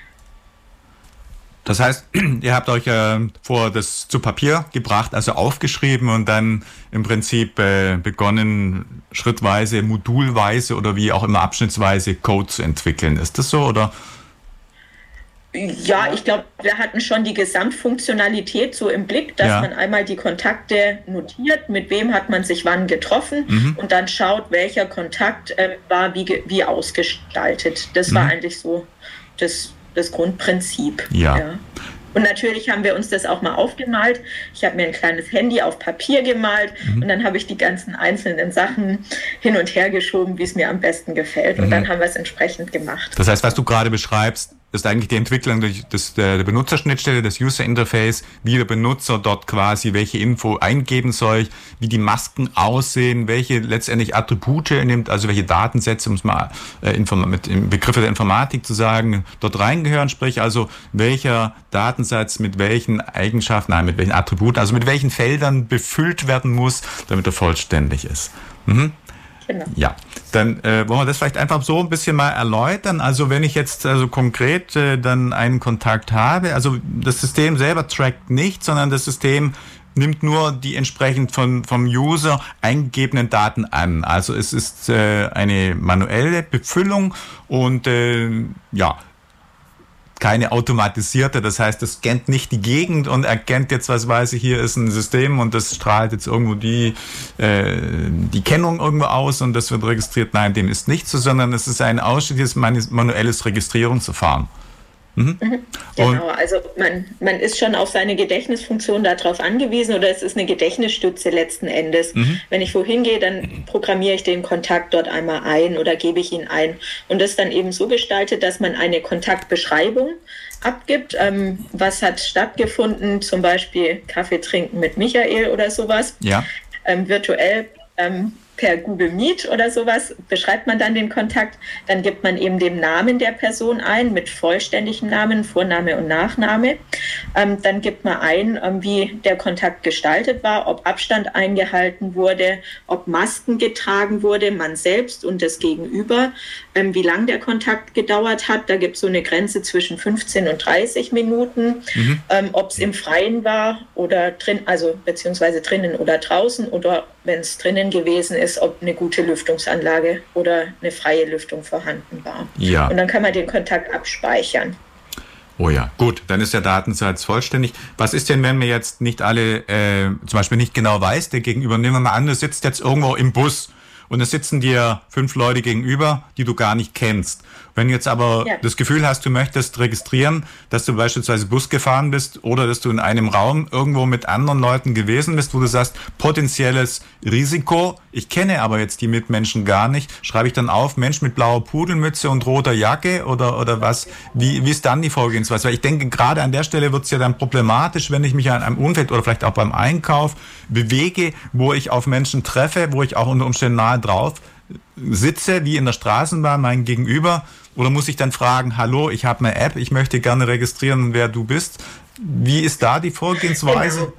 Das heißt, ihr habt euch das zu Papier gebracht, also aufgeschrieben und dann im Prinzip begonnen, schrittweise, modulweise oder wie auch immer abschnittsweise Code zu entwickeln. Ist das so, oder? Ja, ich glaube, wir hatten schon die Gesamtfunktionalität so im Blick, dass man einmal die Kontakte notiert, mit wem hat man sich wann getroffen und dann schaut, welcher Kontakt war wie ausgestaltet. Das war eigentlich so das Grundprinzip. Ja. Und natürlich haben wir uns das auch mal aufgemalt. Ich habe mir ein kleines Handy auf Papier gemalt und dann habe ich die ganzen einzelnen Sachen hin und her geschoben, wie es mir am besten gefällt. Und dann haben wir es entsprechend gemacht. Das heißt, was du gerade beschreibst, ist eigentlich die Entwicklung der Benutzerschnittstelle, des User Interface, wie der Benutzer dort quasi welche Info eingeben soll, wie die Masken aussehen, welche letztendlich Attribute er nimmt, also welche Datensätze, um es mal mit im Begriffe der Informatik zu sagen, dort reingehören, sprich also welcher Datensatz mit welchen Eigenschaften, mit welchen Attributen, also mit welchen Feldern befüllt werden muss, damit er vollständig ist. Genau. Ja, dann wollen wir das vielleicht einfach so ein bisschen mal erläutern. Also wenn ich jetzt konkret dann einen Kontakt habe, also das System selber trackt nicht, sondern das System nimmt nur die entsprechend vom User eingegebenen Daten an. Also es ist eine manuelle Befüllung und keine automatisierte, das heißt, es scannt nicht die Gegend und erkennt jetzt, was weiß ich, hier ist ein System und das strahlt jetzt irgendwo die Kennung irgendwo aus und das wird registriert. Nein, dem ist nicht so, sondern es ist ein ausschließliches manuelles Registrierungsverfahren. Genau, also man ist schon auf seine Gedächtnisfunktion darauf angewiesen oder es ist eine Gedächtnisstütze letzten Endes. Wenn ich wohin gehe, dann programmiere ich den Kontakt dort einmal ein oder gebe ich ihn ein. Und das ist dann eben so gestaltet, dass man eine Kontaktbeschreibung abgibt. Was hat stattgefunden, zum Beispiel Kaffee trinken mit Michael oder sowas. Ja. Virtuell per Google Meet oder sowas beschreibt man dann den Kontakt, dann gibt man eben den Namen der Person ein, mit vollständigem Namen, Vorname und Nachname. Dann gibt man ein, wie der Kontakt gestaltet war, ob Abstand eingehalten wurde, ob Masken getragen wurde, man selbst und das Gegenüber, wie lang der Kontakt gedauert hat. Da gibt es so eine Grenze zwischen 15 und 30 Minuten, ob es im Freien war oder drin, also beziehungsweise drinnen oder draußen oder wenn es drinnen gewesen ist, ob eine gute Lüftungsanlage oder eine freie Lüftung vorhanden war. Ja. Und dann kann man den Kontakt abspeichern. Oh ja, gut, dann ist der Datensatz vollständig. Was ist denn, wenn mir jetzt nicht alle, zum Beispiel nicht genau weiß, der Gegenüber, nehmen wir mal an, du sitzt jetzt irgendwo im Bus und es sitzen dir 5 Leute gegenüber, die du gar nicht kennst. Wenn du jetzt aber das Gefühl hast, du möchtest registrieren, dass du beispielsweise Bus gefahren bist oder dass du in einem Raum irgendwo mit anderen Leuten gewesen bist, wo du sagst, potenzielles Risiko, ich kenne aber jetzt die Mitmenschen gar nicht, schreibe ich dann auf, Mensch mit blauer Pudelmütze und roter Jacke oder was? Wie ist dann die Vorgehensweise? Weil ich denke, gerade an der Stelle wird es ja dann problematisch, wenn ich mich an einem Umfeld oder vielleicht auch beim Einkauf bewege, wo ich auf Menschen treffe, wo ich auch unter Umständen nahe drauf sitze, wie in der Straßenbahn, mein Gegenüber, oder muss ich dann fragen, hallo, ich habe eine App, ich möchte gerne registrieren, wer du bist. Wie ist da die Vorgehensweise?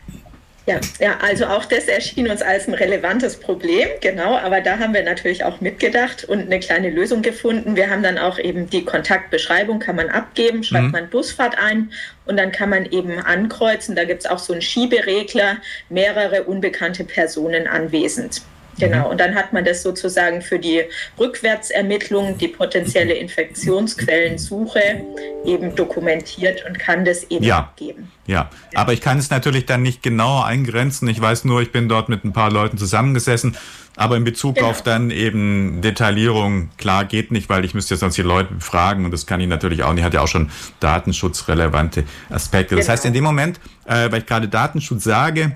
Ja, also auch das erschien uns als ein relevantes Problem, genau, aber da haben wir natürlich auch mitgedacht und eine kleine Lösung gefunden. Wir haben dann auch eben die Kontaktbeschreibung, kann man abgeben, schreibt man Busfahrt ein und dann kann man eben ankreuzen, da gibt es auch so einen Schieberegler, mehrere unbekannte Personen anwesend. Genau, und dann hat man das sozusagen für die Rückwärtsermittlung, die potenzielle Infektionsquellensuche eben dokumentiert und kann das eben abgeben. Ja, aber ich kann es natürlich dann nicht genauer eingrenzen. Ich weiß nur, ich bin dort mit ein paar Leuten zusammengesessen, aber in Bezug auf dann eben Detaillierung, klar, geht nicht, weil ich müsste ja sonst die Leute befragen und das kann ich natürlich auch nicht, hat ja auch schon datenschutzrelevante Aspekte. Das heißt, in dem Moment, weil ich gerade Datenschutz sage,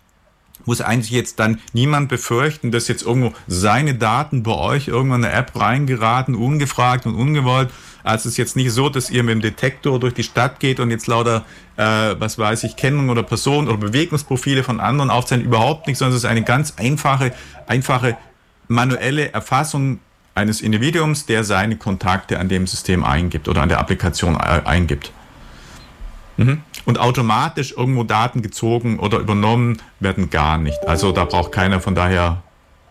muss eigentlich jetzt dann niemand befürchten, dass jetzt irgendwo seine Daten bei euch irgendwann in eine App reingeraten, ungefragt und ungewollt. Also es ist jetzt nicht so, dass ihr mit dem Detektor durch die Stadt geht und jetzt lauter, was weiß ich, Kennungen oder Personen oder Bewegungsprofile von anderen aufzeichnen, überhaupt nicht, sondern es ist eine ganz einfache manuelle Erfassung eines Individuums, der seine Kontakte an dem System eingibt oder an der Applikation eingibt. Und automatisch irgendwo Daten gezogen oder übernommen werden gar nicht. Also da braucht keiner von daher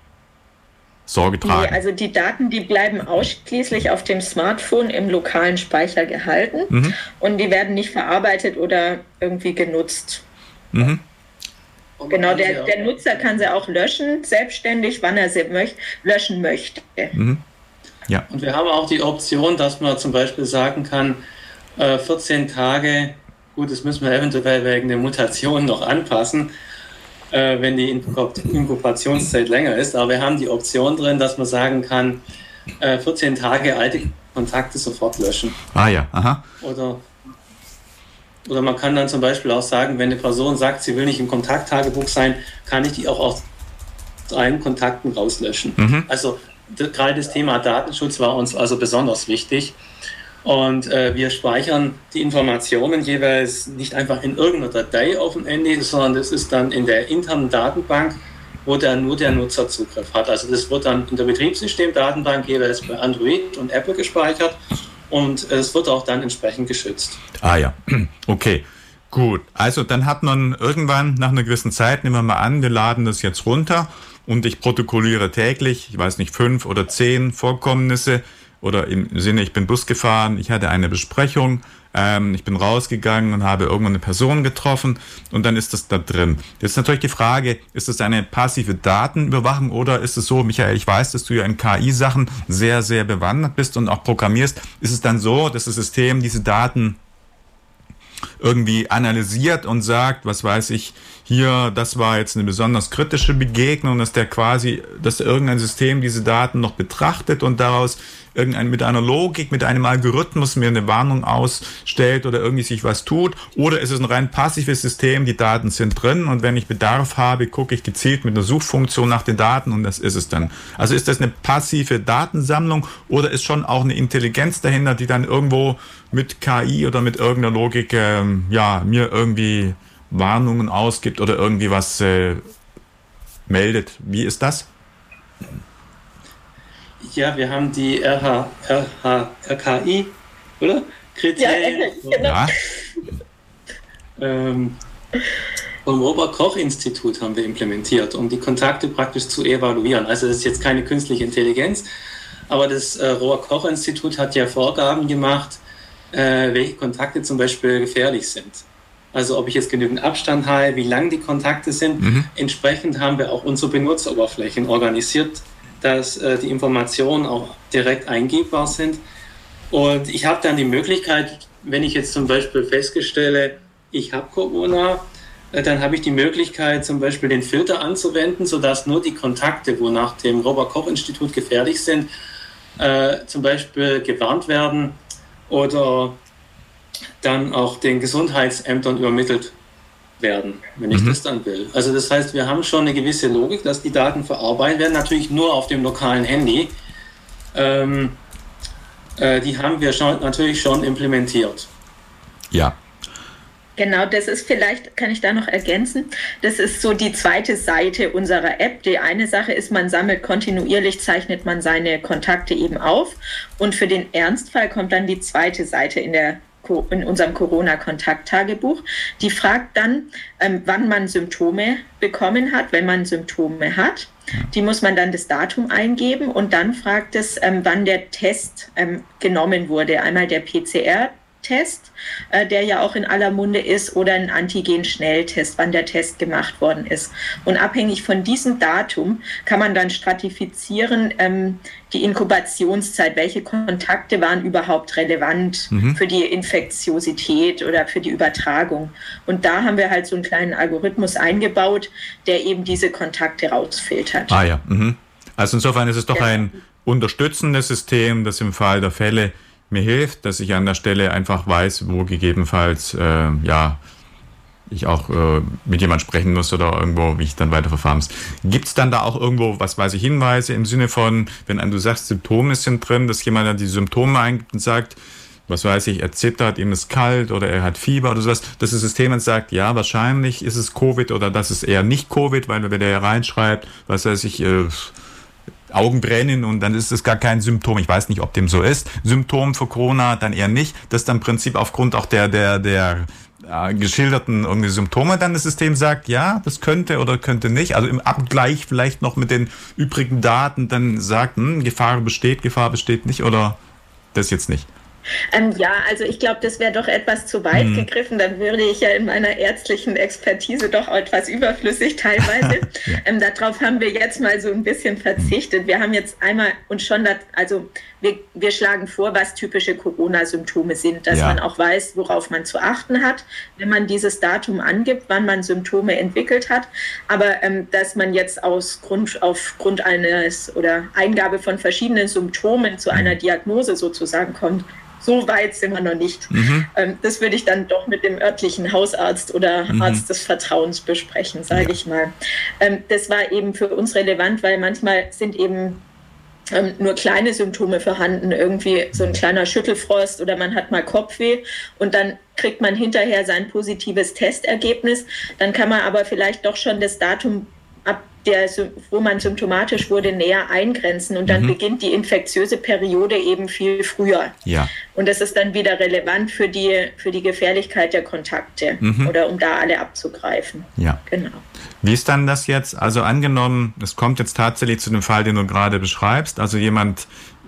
Sorge tragen. Nee, also die Daten, die bleiben ausschließlich auf dem Smartphone im lokalen Speicher gehalten und die werden nicht verarbeitet oder irgendwie genutzt. Genau, der Nutzer kann sie auch löschen, selbstständig, wann er sie löschen möchte. Ja. Und wir haben auch die Option, dass man zum Beispiel sagen kann, 14 Tage, gut, das müssen wir eventuell wegen der Mutation noch anpassen, wenn die Inkubationszeit länger ist. Aber wir haben die Option drin, dass man sagen kann, 14 Tage alte Kontakte sofort löschen. Ah ja, aha. Oder man kann dann zum Beispiel auch sagen, wenn eine Person sagt, sie will nicht im Kontakttagebuch sein, kann ich die auch aus allen Kontakten rauslöschen. Mhm. Also gerade das Thema Datenschutz war uns also besonders wichtig. Und wir speichern die Informationen jeweils nicht einfach in irgendeiner Datei auf dem Handy, sondern das ist dann in der internen Datenbank, wo nur der Nutzer Zugriff hat. Also das wird dann in der Betriebssystemdatenbank jeweils bei Android und Apple gespeichert und es wird auch dann entsprechend geschützt. Ah ja, okay. Gut, also dann hat man irgendwann nach einer gewissen Zeit, nehmen wir mal an, wir laden das jetzt runter und ich protokolliere täglich, ich weiß nicht, 5 oder 10 Vorkommnisse oder im Sinne, ich bin Bus gefahren, ich hatte eine Besprechung, ich bin rausgegangen und habe irgendwann eine Person getroffen und dann ist das da drin. Jetzt ist natürlich die Frage, ist das eine passive Datenüberwachung oder ist es so, Michael, ich weiß, dass du ja in KI-Sachen sehr, sehr bewandert bist und auch programmierst. Ist es dann so, dass das System diese Daten irgendwie analysiert und sagt, was weiß ich, hier, das war jetzt eine besonders kritische Begegnung, dass irgendein System diese Daten noch betrachtet und daraus mit einer Logik, mit einem Algorithmus mir eine Warnung ausstellt oder irgendwie sich was tut, oder ist es ein rein passives System, die Daten sind drin und wenn ich Bedarf habe, gucke ich gezielt mit einer Suchfunktion nach den Daten und das ist es dann. Also ist das eine passive Datensammlung oder ist schon auch eine Intelligenz dahinter, die dann irgendwo mit KI oder mit irgendeiner Logik mir irgendwie Warnungen ausgibt oder irgendwie was meldet. Wie ist das? Ja, wir haben die RKI, oder? Kriterien. Ja, genau. Vom Robert-Koch-Institut haben wir implementiert, um die Kontakte praktisch zu evaluieren. Also das ist jetzt keine künstliche Intelligenz, aber das Robert-Koch-Institut hat ja Vorgaben gemacht, welche Kontakte zum Beispiel gefährlich sind. Also ob ich jetzt genügend Abstand habe, wie lang die Kontakte sind. Mhm. Entsprechend haben wir auch unsere Benutzeroberflächen organisiert, dass die Informationen auch direkt eingebbar sind. Und ich habe dann die Möglichkeit, wenn ich jetzt zum Beispiel feststelle, ich habe Corona, dann habe ich die Möglichkeit, zum Beispiel den Filter anzuwenden, sodass nur die Kontakte, wo nach dem Robert-Koch-Institut gefährlich sind, zum Beispiel gewarnt werden oder dann auch den Gesundheitsämtern übermittelt werden, wenn ich das dann will. Also das heißt, wir haben schon eine gewisse Logik, dass die Daten verarbeitet werden, natürlich nur auf dem lokalen Handy. Die haben wir natürlich schon implementiert. Ja. Genau, das ist vielleicht, kann ich da noch ergänzen, das ist so die zweite Seite unserer App. Die eine Sache ist, man sammelt kontinuierlich, zeichnet man seine Kontakte eben auf und für den Ernstfall kommt dann die zweite Seite in unserem Corona-Kontakttagebuch. Die fragt dann, wann man Symptome bekommen hat, wenn man Symptome hat. Die muss man dann das Datum eingeben und dann fragt es, wann der Test genommen wurde. Einmal der PCR-Test, der ja auch in aller Munde ist, oder ein Antigen-Schnelltest, wann der Test gemacht worden ist. Und abhängig von diesem Datum kann man dann stratifizieren, die Inkubationszeit, welche Kontakte waren überhaupt relevant für die Infektiosität oder für die Übertragung. Und da haben wir halt so einen kleinen Algorithmus eingebaut, der eben diese Kontakte rausfiltert. Ah ja, also insofern ist es doch ein unterstützendes System, das im Fall der Fälle mir hilft, dass ich an der Stelle einfach weiß, wo gegebenenfalls ich auch mit jemand sprechen muss oder irgendwo, wie ich dann weiterverfahren muss. Gibt es dann da auch irgendwo, was weiß ich, Hinweise im Sinne von, wenn du sagst, Symptome sind drin, dass jemand dann die Symptome eingibt und sagt, was weiß ich, er zittert, ihm ist kalt oder er hat Fieber oder sowas, dass das System dann sagt, ja, wahrscheinlich ist es Covid oder das ist eher nicht Covid, weil wenn der reinschreibt, was weiß ich, Augen brennen und dann ist es gar kein Symptom. Ich weiß nicht, ob dem so ist. Symptom für Corona dann eher nicht. Das dann im Prinzip aufgrund auch der geschilderten irgendwie Symptome dann das System sagt, ja, das könnte oder könnte nicht. Also im Abgleich vielleicht noch mit den übrigen Daten dann sagt, Gefahr besteht nicht oder das jetzt nicht. Ja, also ich glaube, das wäre doch etwas zu weit gegriffen. Dann würde ich ja in meiner ärztlichen Expertise doch etwas überflüssig teilweise. Darauf haben wir jetzt mal so ein bisschen verzichtet. Wir haben jetzt einmal uns schon, wir schlagen vor, was typische Corona-Symptome sind, dass man auch weiß, worauf man zu achten hat, wenn man dieses Datum angibt, wann man Symptome entwickelt hat. Aber dass man jetzt aufgrund eines oder Eingabe von verschiedenen Symptomen zu einer Diagnose sozusagen kommt, so weit sind wir noch nicht. Das würde ich dann doch mit dem örtlichen Hausarzt oder Arzt des Vertrauens besprechen, sage ich mal. Das war eben für uns relevant, weil manchmal sind eben nur kleine Symptome vorhanden, irgendwie so ein kleiner Schüttelfrost oder man hat mal Kopfweh und dann kriegt man hinterher sein positives Testergebnis. Dann kann man aber vielleicht doch schon das Datum wo man symptomatisch wurde, näher eingrenzen und dann beginnt die infektiöse Periode eben viel früher. Ja. Und das ist dann wieder relevant für die Gefährlichkeit der Kontakte oder um da alle abzugreifen. Ja. Genau. Wie ist dann das jetzt? Also angenommen, es kommt jetzt tatsächlich zu dem Fall, den du gerade beschreibst, also jemand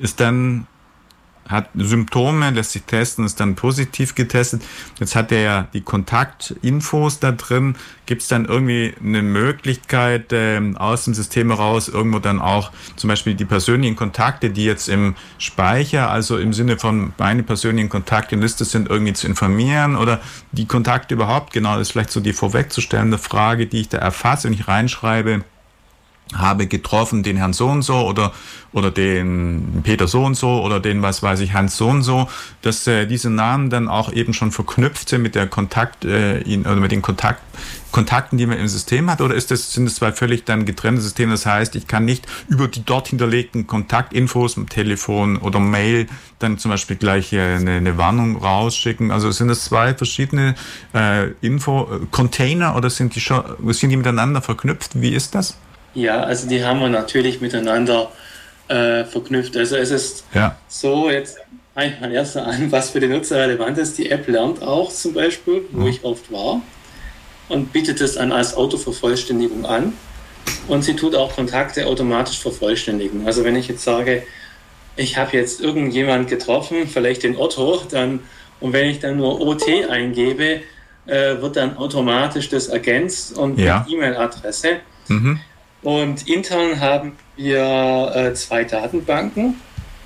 hat Symptome, lässt sich testen, ist dann positiv getestet. Jetzt hat er ja die Kontaktinfos da drin. Gibt es dann irgendwie eine Möglichkeit, aus dem System heraus irgendwo dann auch zum Beispiel die persönlichen Kontakte, die jetzt im Speicher, also im Sinne von meine persönlichen Kontakte in Liste sind, irgendwie zu informieren oder die Kontakte überhaupt? Genau, das ist vielleicht so die vorwegzustellende Frage, die ich da erfasse, wenn ich reinschreibe, habe getroffen den Herrn so und so oder den Peter so und so oder den, was weiß ich, Hans so und so, dass diese Namen dann auch eben schon verknüpft sind mit der oder mit den Kontakten, die man im System hat, oder sind es zwei völlig dann getrennte Systeme? Das heißt, ich kann nicht über die dort hinterlegten Kontaktinfos im Telefon oder Mail dann zum Beispiel gleich eine Warnung rausschicken. Also sind das zwei verschiedene Info-Container oder sind die miteinander verknüpft? Wie ist das? Ja, also die haben wir natürlich miteinander verknüpft. Also es ist so, jetzt mein erster an, was für den Nutzer relevant ist. Die App lernt auch zum Beispiel, wo ich oft war, und bietet es an als Autovervollständigung an. Und sie tut auch Kontakte automatisch vervollständigen. Also wenn ich jetzt sage, ich habe jetzt irgendjemand getroffen, vielleicht den Otto, und wenn ich dann nur OT eingebe, wird dann automatisch das ergänzt und mit E-Mail-Adresse. Und intern haben wir 2 Datenbanken.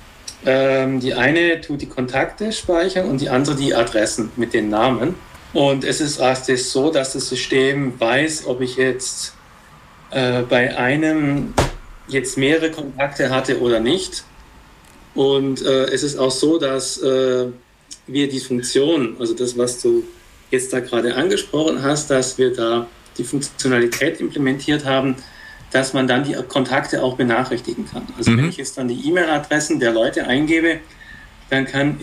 Die eine tut die Kontakte speichern und die andere die Adressen mit den Namen. Und es ist so, dass das System weiß, ob ich jetzt bei einem jetzt mehrere Kontakte hatte oder nicht. Und es ist auch so, dass wir die Funktion, also das, was du jetzt da gerade angesprochen hast, dass wir da die Funktionalität implementiert haben, dass man dann die Kontakte auch benachrichtigen kann. Also wenn ich jetzt dann die E-Mail-Adressen der Leute eingebe, dann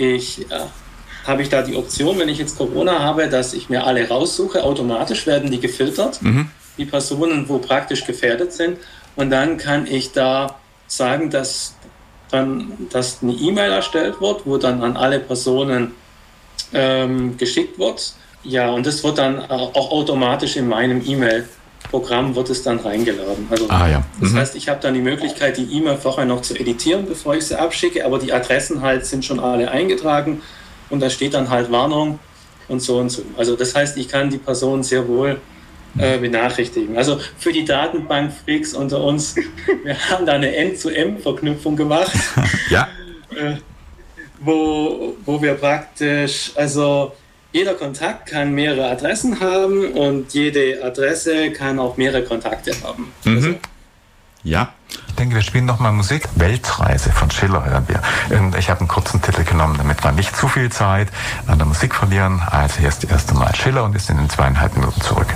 habe ich da die Option, wenn ich jetzt Corona habe, dass ich mir alle raussuche. Automatisch werden die gefiltert, die Personen, wo praktisch gefährdet sind. Und dann kann ich da sagen, dass eine E-Mail erstellt wird, wo dann an alle Personen geschickt wird. Ja, und das wird dann auch automatisch in meinem E-Mail-Programm wird es dann reingeladen. Also das heißt, ich habe dann die Möglichkeit, die E-Mail vorher noch zu editieren, bevor ich sie abschicke, aber die Adressen halt sind schon alle eingetragen und da steht dann halt Warnung und so und so. Also das heißt, ich kann die Person sehr wohl benachrichtigen. Also für die Datenbank-Freaks unter uns, wir haben da eine End-zu-End-Verknüpfung gemacht, wo wir praktisch, also jeder Kontakt kann mehrere Adressen haben und jede Adresse kann auch mehrere Kontakte haben. Also, ja. Ich denke, wir spielen nochmal Musik. Weltreise von Schiller hören wir. Ich habe einen kurzen Titel genommen, damit wir nicht zu viel Zeit an der Musik verlieren. Also hier ist das erste Mal Schiller und ist in den 2,5 Minuten zurück.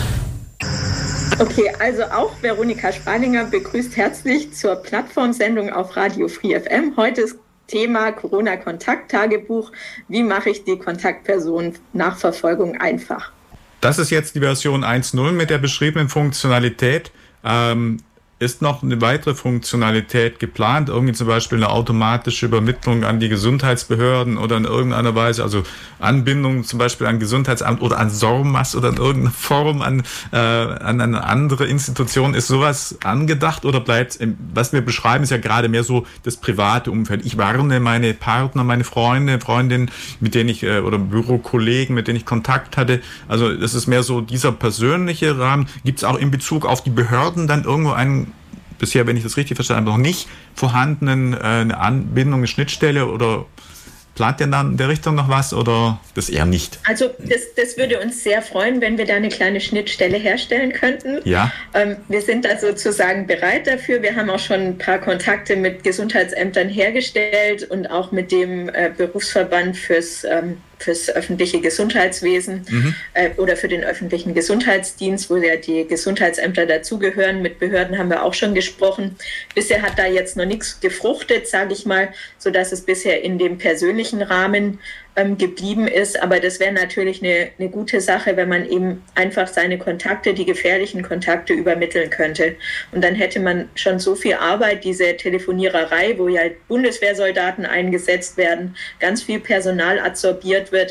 Okay, also auch Veronika Spalinger begrüßt herzlich zur Plattformsendung auf Radio Free FM. Heute ist Thema Corona-Kontakttagebuch. Wie mache ich die Kontaktperson-Nachverfolgung einfach? Das ist jetzt die Version 1.0 mit der beschriebenen Funktionalität. ist noch eine weitere Funktionalität geplant? Irgendwie zum Beispiel eine automatische Übermittlung an die Gesundheitsbehörden oder in irgendeiner Weise, also Anbindung zum Beispiel an Gesundheitsamt oder an SORMAS oder in irgendeiner Form an eine andere Institution. Ist sowas angedacht oder bleibt, was wir beschreiben, ist ja gerade mehr so das private Umfeld. Ich warne meine Partner, meine Freundinnen, mit denen ich, oder Bürokollegen, mit denen ich Kontakt hatte. Also das ist mehr so dieser persönliche Rahmen. Gibt es auch in Bezug auf die Behörden dann irgendwo einen, bisher, wenn ich das richtig verstanden habe, noch nicht vorhandenen eine Anbindung, eine Schnittstelle, oder plant ihr dann in der Richtung noch was oder das eher nicht? Also das würde uns sehr freuen, wenn wir da eine kleine Schnittstelle herstellen könnten. Ja. Wir sind da sozusagen bereit dafür. Wir haben auch schon ein paar Kontakte mit Gesundheitsämtern hergestellt und auch mit dem Berufsverband fürs öffentliche Gesundheitswesen oder für den öffentlichen Gesundheitsdienst, wo ja die Gesundheitsämter dazugehören. Mit Behörden haben wir auch schon gesprochen. Bisher hat da jetzt noch nichts gefruchtet, sage ich mal, sodass es bisher in dem persönlichen Rahmen geblieben ist. Aber das wäre natürlich eine gute Sache, wenn man eben einfach seine Kontakte, die gefährlichen Kontakte, übermitteln könnte. Und dann hätte man schon so viel Arbeit, diese Telefoniererei, wo ja Bundeswehrsoldaten eingesetzt werden, ganz viel Personal absorbiert wird,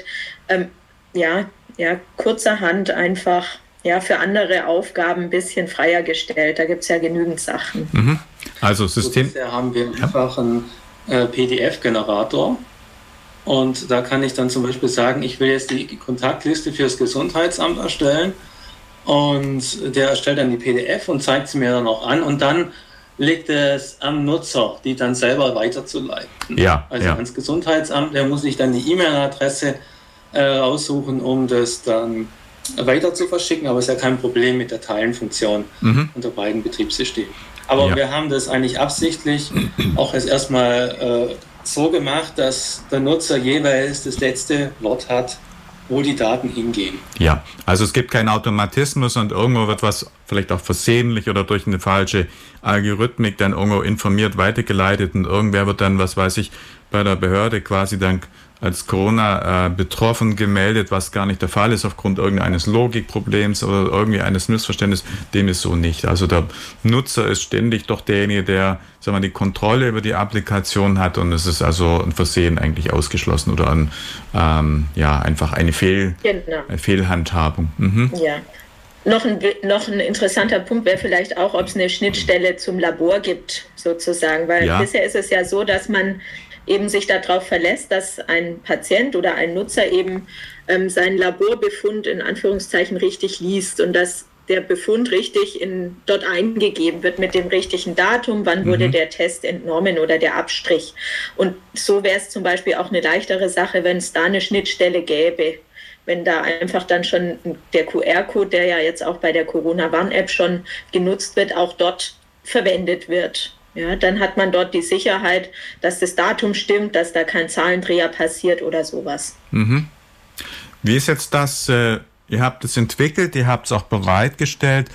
kurzerhand einfach für andere Aufgaben ein bisschen freier gestellt. Da gibt es ja genügend Sachen. Mhm. Also System. Bisher haben wir einfach einen PDF-Generator. Und da kann ich dann zum Beispiel sagen, ich will jetzt die Kontaktliste für das Gesundheitsamt erstellen. Und der erstellt dann die PDF und zeigt sie mir dann auch an. Und dann liegt es am Nutzer, die dann selber weiterzuleiten. Ans Gesundheitsamt, der muss sich dann die E-Mail-Adresse raussuchen, um das dann weiter zu verschicken. Aber es ist ja kein Problem mit der Teilenfunktion unter beiden Betriebssystemen. Aber wir haben das eigentlich absichtlich auch erstmal so gemacht, dass der Nutzer jeweils das letzte Wort hat, wo die Daten hingehen. Ja, also es gibt keinen Automatismus und irgendwo wird was vielleicht auch versehentlich oder durch eine falsche Algorithmik dann irgendwo informiert, weitergeleitet und irgendwer wird dann, was weiß ich, bei der Behörde quasi dann als Corona betroffen gemeldet, was gar nicht der Fall ist aufgrund irgendeines Logikproblems oder irgendwie eines Missverständnisses. Dem ist so nicht. Also der Nutzer ist ständig doch derjenige, der, sagen wir, die Kontrolle über die Applikation hat, und es ist also ein Versehen eigentlich ausgeschlossen oder einfach eine Fehlhandhabung. Ja. Noch ein interessanter Punkt wäre vielleicht auch, ob es eine Schnittstelle zum Labor gibt, sozusagen, weil bisher ist es ja so, dass man eben sich darauf verlässt, dass ein Patient oder ein Nutzer eben seinen Laborbefund in Anführungszeichen richtig liest und dass der Befund richtig dort eingegeben wird mit dem richtigen Datum, wann wurde der Test entnommen oder der Abstrich. Und so wäre es zum Beispiel auch eine leichtere Sache, wenn es da eine Schnittstelle gäbe. Wenn da einfach dann schon der QR-Code, der ja jetzt auch bei der Corona-Warn-App schon genutzt wird, auch dort verwendet wird. Ja, dann hat man dort die Sicherheit, dass das Datum stimmt, dass da kein Zahlendreher passiert oder sowas. Mhm. Wie ist jetzt das, ihr habt es entwickelt, ihr habt es auch bereitgestellt,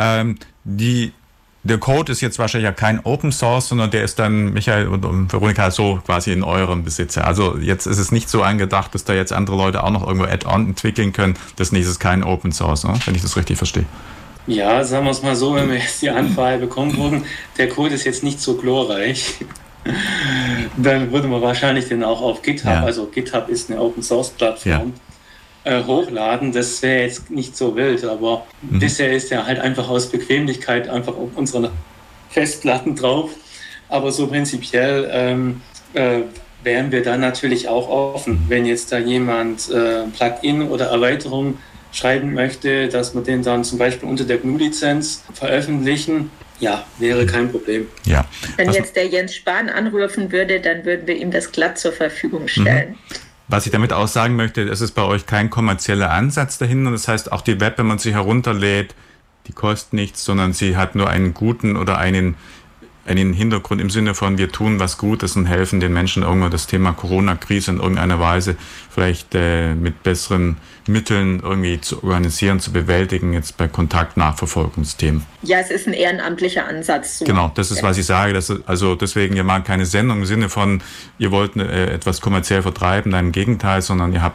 der Code ist jetzt wahrscheinlich ja kein Open Source, sondern der ist dann, Michael und Veronika, so quasi in eurem Besitz. Also jetzt ist es nicht so angedacht, dass da jetzt andere Leute auch noch irgendwo Add-on entwickeln können. Das ist kein Open Source, ne? Wenn ich das richtig verstehe. Ja, sagen wir es mal so, wenn wir jetzt die Anfrage bekommen würden, der Code ist jetzt nicht so glorreich, dann würde man wahrscheinlich den auch auf GitHub, also GitHub ist eine Open-Source-Plattform, hochladen. Das wäre jetzt nicht so wild, aber bisher ist er halt einfach aus Bequemlichkeit einfach auf unseren Festplatten drauf. Aber so prinzipiell wären wir dann natürlich auch offen, wenn jetzt da jemand Plugin oder Erweiterung schreiben möchte, dass wir den dann zum Beispiel unter der GNU-Lizenz veröffentlichen. Ja, wäre kein Problem. Ja. Wenn jetzt der Jens Spahn anrufen würde, dann würden wir ihm das glatt zur Verfügung stellen. Was ich damit auch sagen möchte, es ist bei euch kein kommerzieller Ansatz dahinter. Das heißt, auch die Web, wenn man sie herunterlädt, die kostet nichts, sondern sie hat nur einen guten oder einen Hintergrund im Sinne von, wir tun was Gutes und helfen den Menschen irgendwo das Thema Corona-Krise in irgendeiner Weise vielleicht mit besseren Mitteln irgendwie zu organisieren, zu bewältigen, jetzt bei Kontaktnachverfolgungsthemen. Ja, es ist ein ehrenamtlicher Ansatz. So. Genau, das ist, was ich sage. Also deswegen, ihr macht keine Sendung im Sinne von, ihr wollt etwas kommerziell vertreiben, nein, im Gegenteil, sondern ihr habt es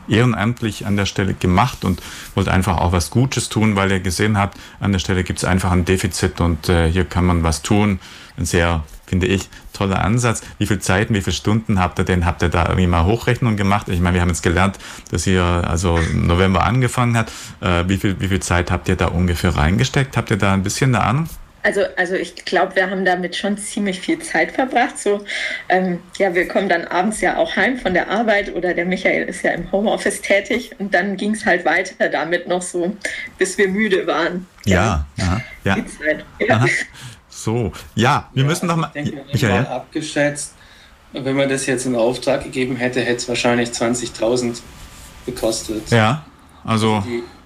ehrenamtlich an der Stelle gemacht und wollt einfach auch was Gutes tun, weil ihr gesehen habt, an der Stelle gibt es einfach ein Defizit und hier kann man was tun. Ein sehr, finde ich, toller Ansatz. Wie viel Zeit, wie viele Stunden habt ihr denn? Habt ihr da irgendwie mal Hochrechnungen gemacht? Ich meine, wir haben jetzt gelernt, dass ihr also im November angefangen habt. Wie viel Zeit habt ihr da ungefähr reingesteckt? Habt ihr da ein bisschen eine Ahnung? Also ich glaube, wir haben damit schon ziemlich viel Zeit verbracht. So, wir kommen dann abends ja auch heim von der Arbeit oder der Michael ist ja im Homeoffice tätig und dann ging es halt weiter damit noch so, bis wir müde waren. Ja. Die Zeit. Ja. So, ja, wir müssen noch mal... Michael? Mal abgeschätzt, wenn man das jetzt in Auftrag gegeben hätte, hätte es wahrscheinlich 20.000 gekostet. Ja, also...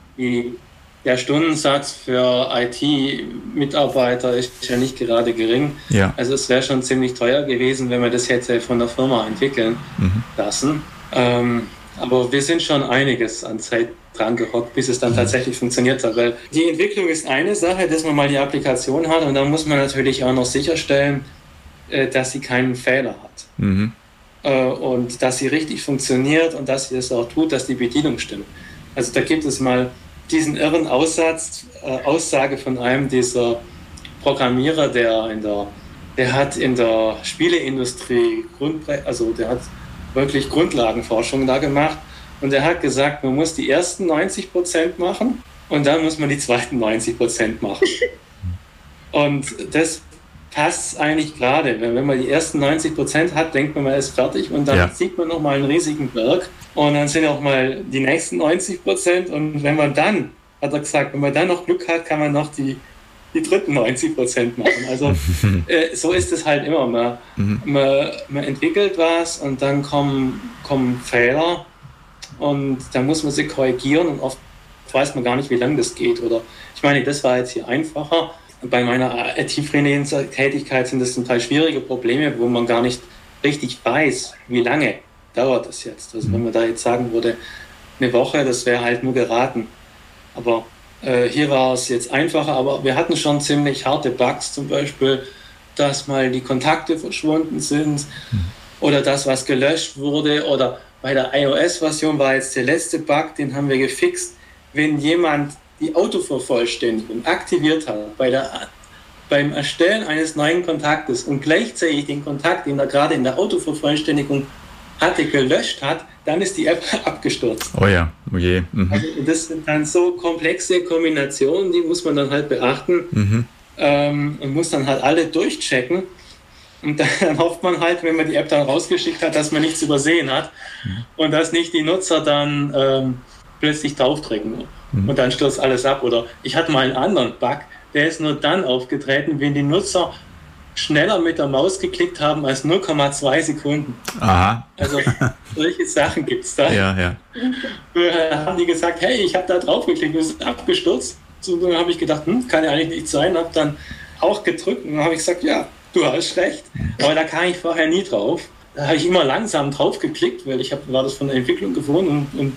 Der Stundensatz für IT-Mitarbeiter ist ja nicht gerade gering. Ja. Also es wäre schon ziemlich teuer gewesen, wenn man das hätte von der Firma entwickeln lassen. Aber wir sind schon einiges an Zeit dran gehockt, bis es dann tatsächlich funktioniert hat. Weil die Entwicklung ist eine Sache, dass man mal die Applikation hat und dann muss man natürlich auch noch sicherstellen, dass sie keinen Fehler hat. Und dass sie richtig funktioniert und dass sie es auch tut, dass die Bedienung stimmt. Also da gibt es mal diesen irren Aussage von einem dieser Programmierer, der hat in der Spieleindustrie der hat wirklich Grundlagenforschung da gemacht und er hat gesagt, man muss die ersten 90% machen und dann muss man die zweiten 90% machen. Und das passt eigentlich gerade. Wenn man die ersten 90% hat, denkt man ist fertig und dann sieht man nochmal einen riesigen Berg und dann sind auch mal die nächsten 90% und wenn man dann, hat er gesagt, wenn man dann noch Glück hat, kann man noch die dritten 90% machen. Also so ist es halt immer. Man entwickelt was und dann kommen Fehler und dann muss man sie korrigieren und oft weiß man gar nicht, wie lange das geht. Oder ich meine, das war jetzt hier einfacher. Bei meiner IT-Tätigkeit sind das zum Teil schwierige Probleme, wo man gar nicht richtig weiß, wie lange dauert das jetzt. Also wenn man da jetzt sagen würde, eine Woche, das wäre halt nur geraten. Aber hier war es jetzt einfacher, aber wir hatten schon ziemlich harte Bugs, zum Beispiel, dass mal die Kontakte verschwunden sind oder das, was gelöscht wurde. Oder bei der iOS-Version war jetzt der letzte Bug, den haben wir gefixt. Wenn jemand die Autovervollständigung aktiviert hat beim Erstellen eines neuen Kontaktes und gleichzeitig den Kontakt, den er gerade in der Autovervollständigung hatte, gelöscht hat, dann ist die App abgestürzt. Oh ja, oh je. Also das sind dann so komplexe Kombinationen, die muss man dann halt beachten und muss dann halt alle durchchecken. Und dann hofft man halt, wenn man die App dann rausgeschickt hat, dass man nichts übersehen hat und dass nicht die Nutzer dann plötzlich draufdrücken und dann stürzt alles ab. Oder ich hatte mal einen anderen Bug, der ist nur dann aufgetreten, wenn die Nutzer schneller mit der Maus geklickt haben als 0,2 Sekunden. Aha. Also solche Sachen gibt es da. Ja. Haben die gesagt, hey, ich habe da drauf geklickt, es ist abgestürzt. So, dann habe ich gedacht, kann ja eigentlich nicht sein, habe dann auch gedrückt und dann habe ich gesagt, ja, du hast recht. Aber da kam ich vorher nie drauf. Da habe ich immer langsam drauf geklickt, weil ich war das von der Entwicklung gewohnt und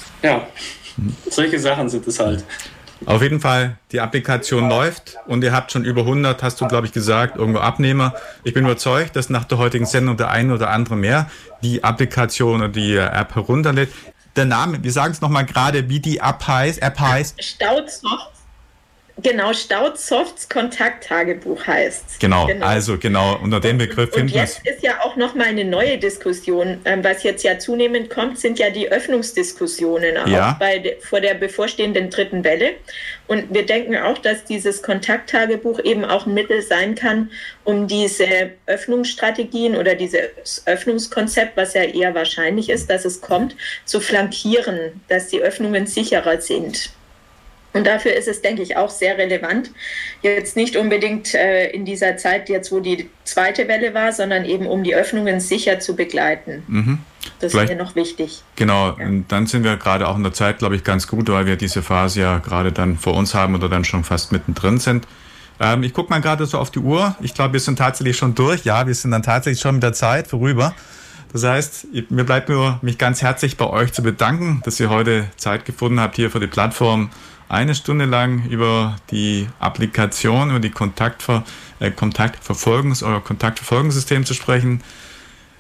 solche Sachen sind es halt. Auf jeden Fall, die Applikation läuft und ihr habt schon über 100, hast du, glaube ich, gesagt, irgendwo Abnehmer. Ich bin überzeugt, dass nach der heutigen Sendung der eine oder andere mehr die Applikation oder die App herunterlädt. Der Name, wir sagen es nochmal gerade, wie die App heißt. Staudsoft. Genau, Staudsofts Kontakttagebuch heißt. Genau, also unter dem Begriff finden wir es. Und jetzt ist ja auch nochmal eine neue Diskussion. Was jetzt ja zunehmend kommt, sind ja die Öffnungsdiskussionen auch vor der bevorstehenden dritten Welle. Und wir denken auch, dass dieses Kontakttagebuch eben auch ein Mittel sein kann, um diese Öffnungsstrategien oder dieses Öffnungskonzept, was ja eher wahrscheinlich ist, dass es kommt, zu flankieren, dass die Öffnungen sicherer sind. Und dafür ist es, denke ich, auch sehr relevant. Jetzt nicht unbedingt in dieser Zeit, jetzt wo die zweite Welle war, sondern eben um die Öffnungen sicher zu begleiten. Das ist mir noch wichtig. Genau, und dann sind wir gerade auch in der Zeit, glaube ich, ganz gut, weil wir diese Phase ja gerade dann vor uns haben oder dann schon fast mittendrin sind. Ich gucke mal gerade so auf die Uhr. Ich glaube, wir sind tatsächlich schon durch. Ja, wir sind dann tatsächlich schon mit der Zeit vorüber. Das heißt, mir bleibt nur, mich ganz herzlich bei euch zu bedanken, dass ihr heute Zeit gefunden habt, hier für die Plattform eine Stunde lang über die Applikation, über die euer Kontaktverfolgungssystem zu sprechen.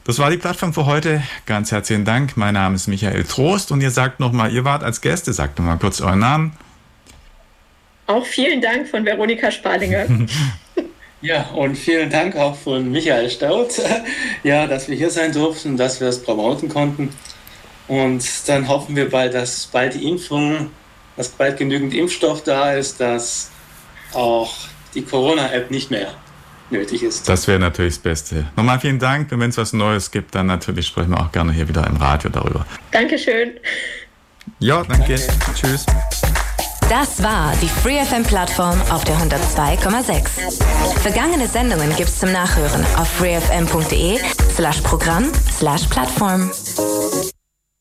Das war die Plattform für heute. Ganz herzlichen Dank. Mein Name ist Michael Trost und ihr sagt nochmal, ihr wart als Gäste, sagt nochmal kurz euren Namen. Auch vielen Dank von Veronika Sparlinger. Ja, und vielen Dank auch von Michael Staudt, ja, dass wir hier sein durften, dass wir es promoten konnten. Und dann hoffen wir bald, dass bald die Impfung, dass bald genügend Impfstoff da ist, dass auch die Corona-App nicht mehr nötig ist. Das wäre natürlich das Beste. Nochmal vielen Dank. Und wenn es was Neues gibt, dann natürlich sprechen wir auch gerne hier wieder im Radio darüber. Dankeschön. Ja, danke. Tschüss. Das war die FreeFM-Plattform auf der 102,6. Vergangene Sendungen gibt's zum Nachhören auf freefm.de/Programm/Plattform.